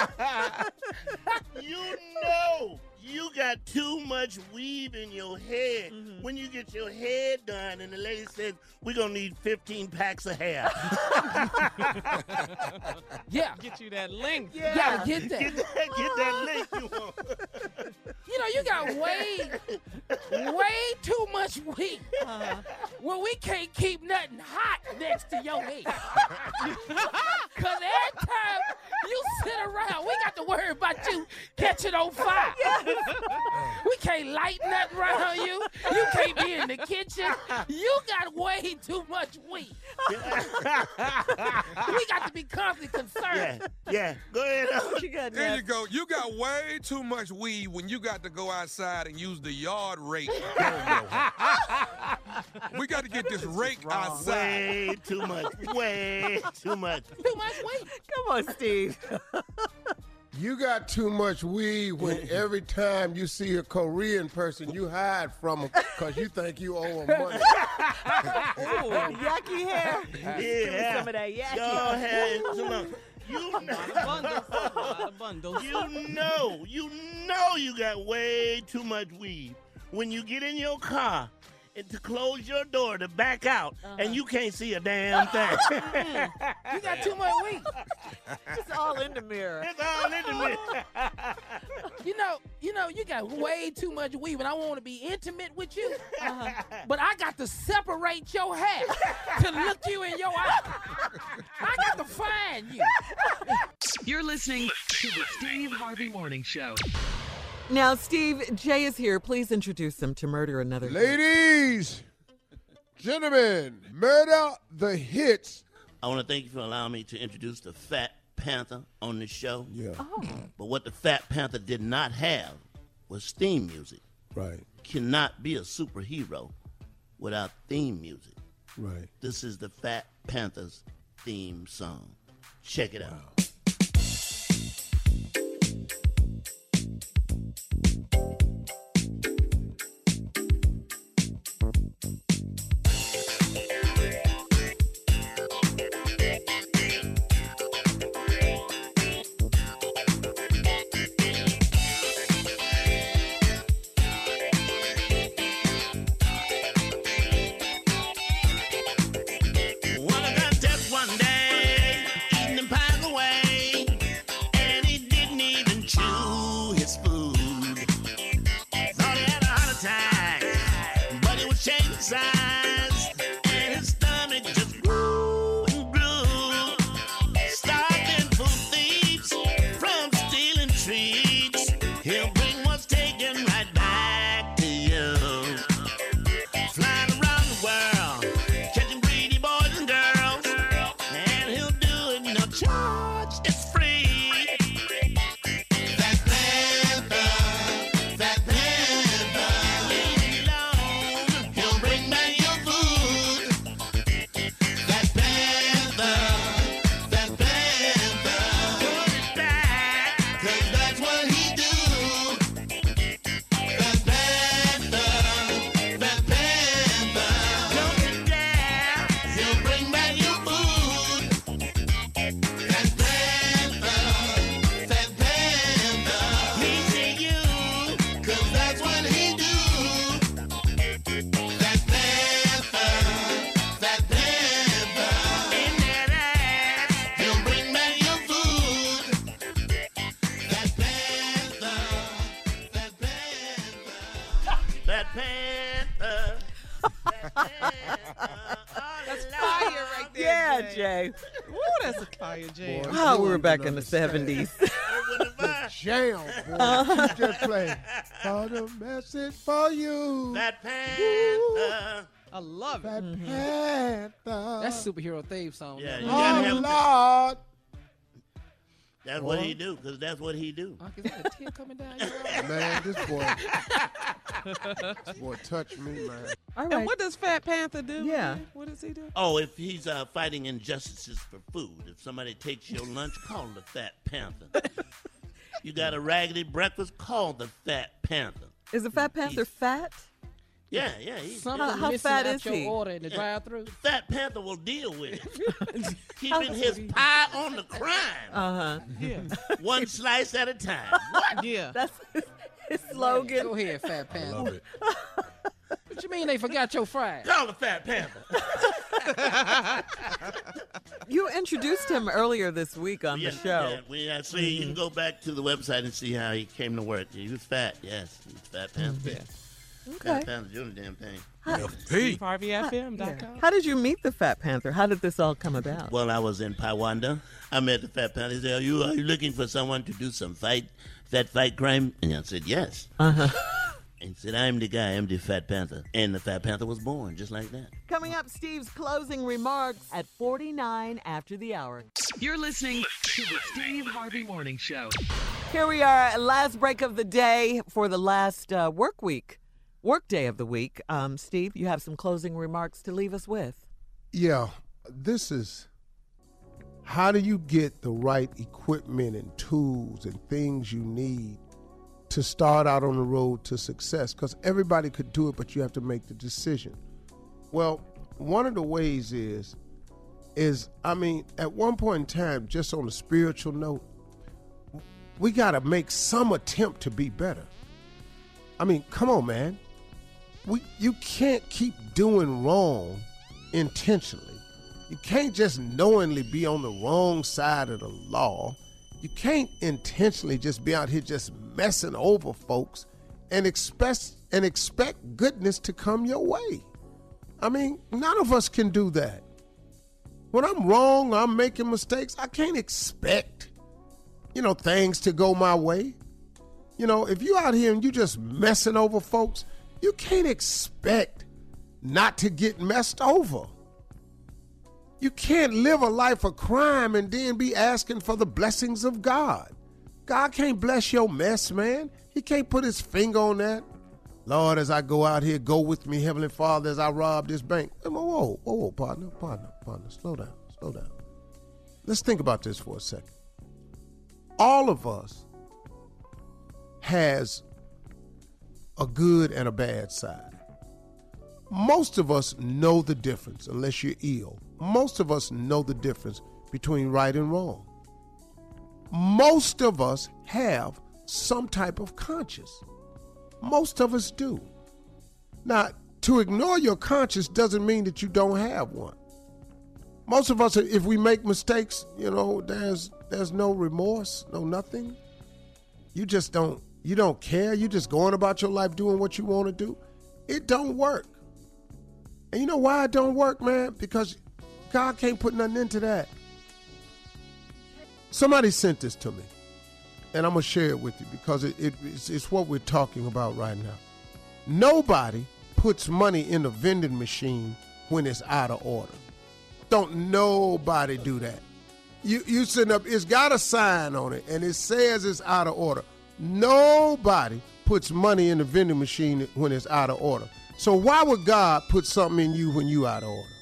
You know you got too much weave in your head when you get your head done and the lady says, we're going to need 15 packs of hair. Yeah. Get you that length. You gotta get that. Get that link you want. You know, you got way too much weed. Well, we can't keep nothing hot next to your head. Because every time you sit around, we got to worry about you catching on fire. We can't light nothing around you. You can't be in the kitchen. You got way too much weed. We got to be constantly concerned. Yeah. Go ahead. You got, There Neff? you go. You got way too much weed when you got to go outside and use the yard rake. We got to get this rake outside. Way too much. Way too much. Too much weed. Come on, Steve. You got too much weed when every time you see a Korean person, you hide from them because you think you owe them money. Ooh, yucky hair. Give me some of that yucky. Go ahead. You know you got way too much weed when you get in your car and to close your door to back out and you can't see a damn thing. You got too much weed. It's all in the mirror. It's all in the mirror. You know, you got way too much weed when I want to be intimate with you. But I got to separate your hair to look you in your eye. I got to find you. You're listening to the Steve Harvey Morning Show. Now, Steve, Jay is here. Please introduce him to Murder Another Hit. Ladies, gentlemen, Murder the Hits. I want to thank you for allowing me to introduce the Fat Panther on this show. Yeah. But what the Fat Panther did not have was theme music. Right. Cannot be a superhero without theme music. Right. This is the Fat Panthers theme song. Check it out. Well, I got just one day, eating them pies away. boy. Ooh, that's a fire jam. Oh, we were back in the 70s. Jam, boy. You just play. Got a message for you. Fat Panther. I love it. Fat Panther. That's superhero theme song. Yeah, man. you gotta have Lord. That's what he do, because that's what he do. Is that a tear coming down your eye? Man, this boy touched me, man. All right. And what does Fat Panther do? Yeah. man? What does he do? Oh, if he's fighting injustices for food, if somebody takes your lunch, call the Fat Panther. You got a raggedy breakfast, call the Fat Panther. Is the Fat Panther fat? Yeah. He's Something How missing fat out is your he? order in the drive-thru. Fat Panther will deal with it. Keeping his pie on the crime. Uh-huh. Yeah. One slice at a time. Yeah. That's his slogan. Go ahead, Fat Panther. Love it. What you mean they forgot your fries? Call the Fat Panther. You introduced him earlier this week on the show. Yeah, see, you can go back to the website and see how he came to work. He was fat, yes. He was Fat Panther. Okay. Fat Panther doing the damn thing. SteveHarveyFM.com. How did you meet the Fat Panther? How did this all come about? Well, I was in Paywanda. I met the Fat Panther. He said, are you looking for someone to do some fat fight crime? And I said, yes. Uh-huh. And he said, I'm the guy. I'm the Fat Panther. And the Fat Panther was born just like that. Coming up, Steve's closing remarks at 49 after the hour. You're listening to the Steve Harvey Morning Show. Here we are, last break of the day for the last work day of the week. Steve, you have some closing remarks to leave us with. Yeah, this is how do you get the right equipment and tools and things you need to start out on the road to success? Because everybody could do it, but you have to make the decision. Well, one of the ways is at one point in time, just on a spiritual note, we got to make some attempt to be better. I mean, come on, man. You can't keep doing wrong intentionally. You can't just knowingly be on the wrong side of the law. You can't intentionally just be out here just messing over folks and expect goodness to come your way. I mean, none of us can do that. When I'm wrong, I'm making mistakes, I can't expect, things to go my way. If you out here and you just messing over folks, you can't expect not to get messed over. You can't live a life of crime and then be asking for the blessings of God. God can't bless your mess, man. He can't put his finger on that. Lord, as I go out here, go with me, Heavenly Father, as I rob this bank. Whoa, partner, slow down. Let's think about this for a second. All of us has a good and a bad side. Most of us know the difference, unless you're ill. Most of us know the difference between right and wrong. Most of us have some type of conscience. Most of us do. Now, to ignore your conscience doesn't mean that you don't have one. Most of us, if we make mistakes, there's no remorse, no nothing. You don't care. You just going about your life doing what you want to do. It don't work. And you know why it don't work, man? Because God can't put nothing into that. Somebody sent this to me, and I'm going to share it with you because it's what we're talking about right now. Nobody puts money in a vending machine when it's out of order. Don't nobody do that. You sitting up, it's got a sign on it, and it says it's out of order. Nobody puts money in the vending machine when it's out of order. So why would God put something in you when you out of order?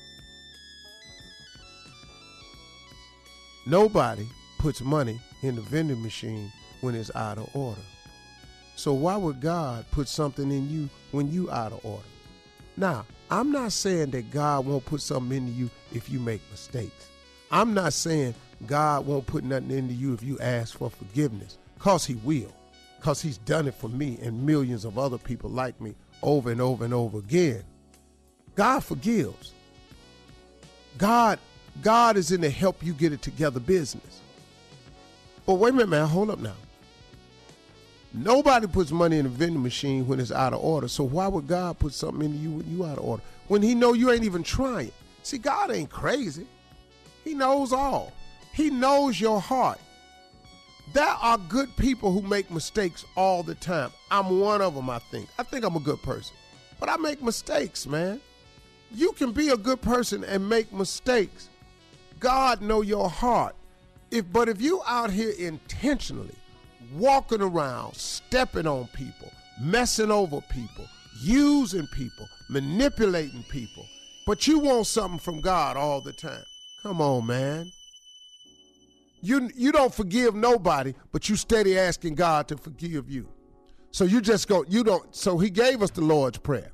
Nobody puts money in the vending machine when it's out of order. So why would God put something in you when you out of order? Now, I'm not saying that God won't put something into you if you make mistakes. I'm not saying God won't put nothing into you if you ask for forgiveness, because he will, because he's done it for me and millions of other people like me over and over and over again. God forgives. God is in to help you get it together business. But wait a minute, man, hold up now. Nobody puts money in a vending machine when it's out of order. So why would God put something into you when you out of order? When he know you ain't even trying. See, God ain't crazy. He knows all. He knows your heart. There are good people who make mistakes all the time. I'm one of them, I think. I think I'm a good person. But I make mistakes, man. You can be a good person and make mistakes. God know your heart. But if you out here intentionally walking around, stepping on people, messing over people, using people, manipulating people, but you want something from God all the time. Come on, man. You don't forgive nobody, but you steady asking God to forgive you. So you just go, you don't. So he gave us the Lord's Prayer.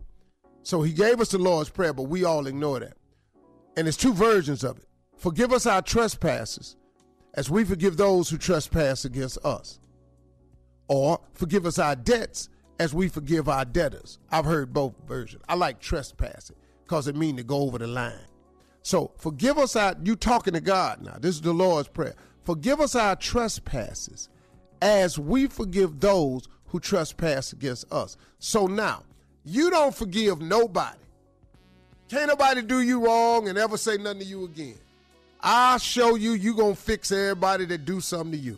But we all ignore that. And there's two versions of it. Forgive us our trespasses as we forgive those who trespass against us. Or forgive us our debts as we forgive our debtors. I've heard both versions. I like trespassing because it means to go over the line. So forgive us you talking to God now. This is the Lord's Prayer. Forgive us our trespasses as we forgive those who trespass against us. So now, you don't forgive nobody. Can't nobody do you wrong and ever say nothing to you again. I'll show you gonna fix everybody that do something to you.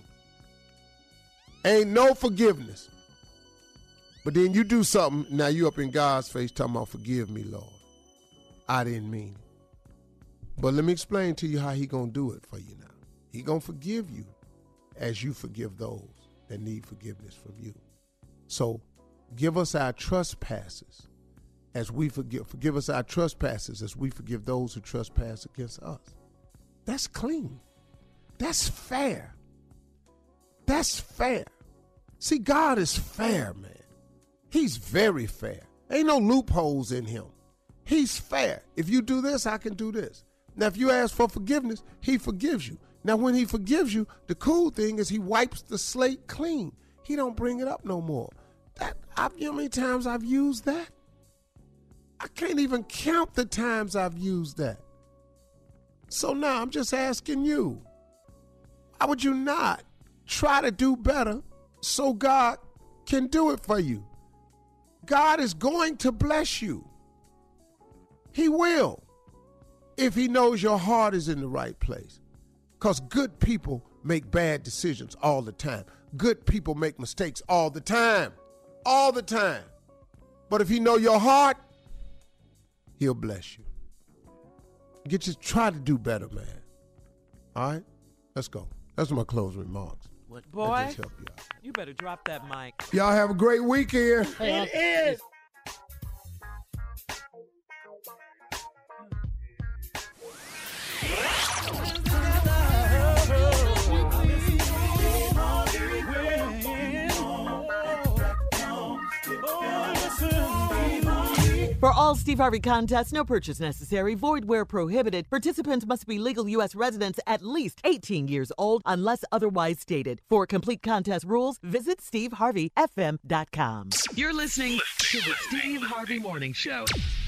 Ain't no forgiveness. But then you do something, now you up in God's face talking about, forgive me, Lord. I didn't mean it. But let me explain to you how he gonna do it for you now. He gonna forgive you as you forgive those that need forgiveness from you. So give us our trespasses as we forgive us our trespasses as we forgive those who trespass against us. That's clean. That's fair. That's fair. See, God is fair, man. He's very fair. Ain't no loopholes in him. He's fair. If you do this, I can do this. Now, if you ask for forgiveness, he forgives you. Now, when he forgives you, the cool thing is he wipes the slate clean. He don't bring it up no more. You know how many times I've used that? I can't even count the times I've used that. So now I'm just asking you, why would you not try to do better so God can do it for you? God is going to bless you. He will, if he knows your heart is in the right place. Because good people make bad decisions all the time. Good people make mistakes all the time. All the time. But if he know your heart, he'll bless you. Try to do better, man. All right? Let's go. That's my closing remarks. Boy, just help you out. You better drop that mic. Y'all have a great weekend. It is. For all Steve Harvey contests, no purchase necessary, void where prohibited. Participants must be legal U.S. residents at least 18 years old unless otherwise stated. For complete contest rules, visit SteveHarveyFM.com. You're listening to the Steve Harvey Morning Show.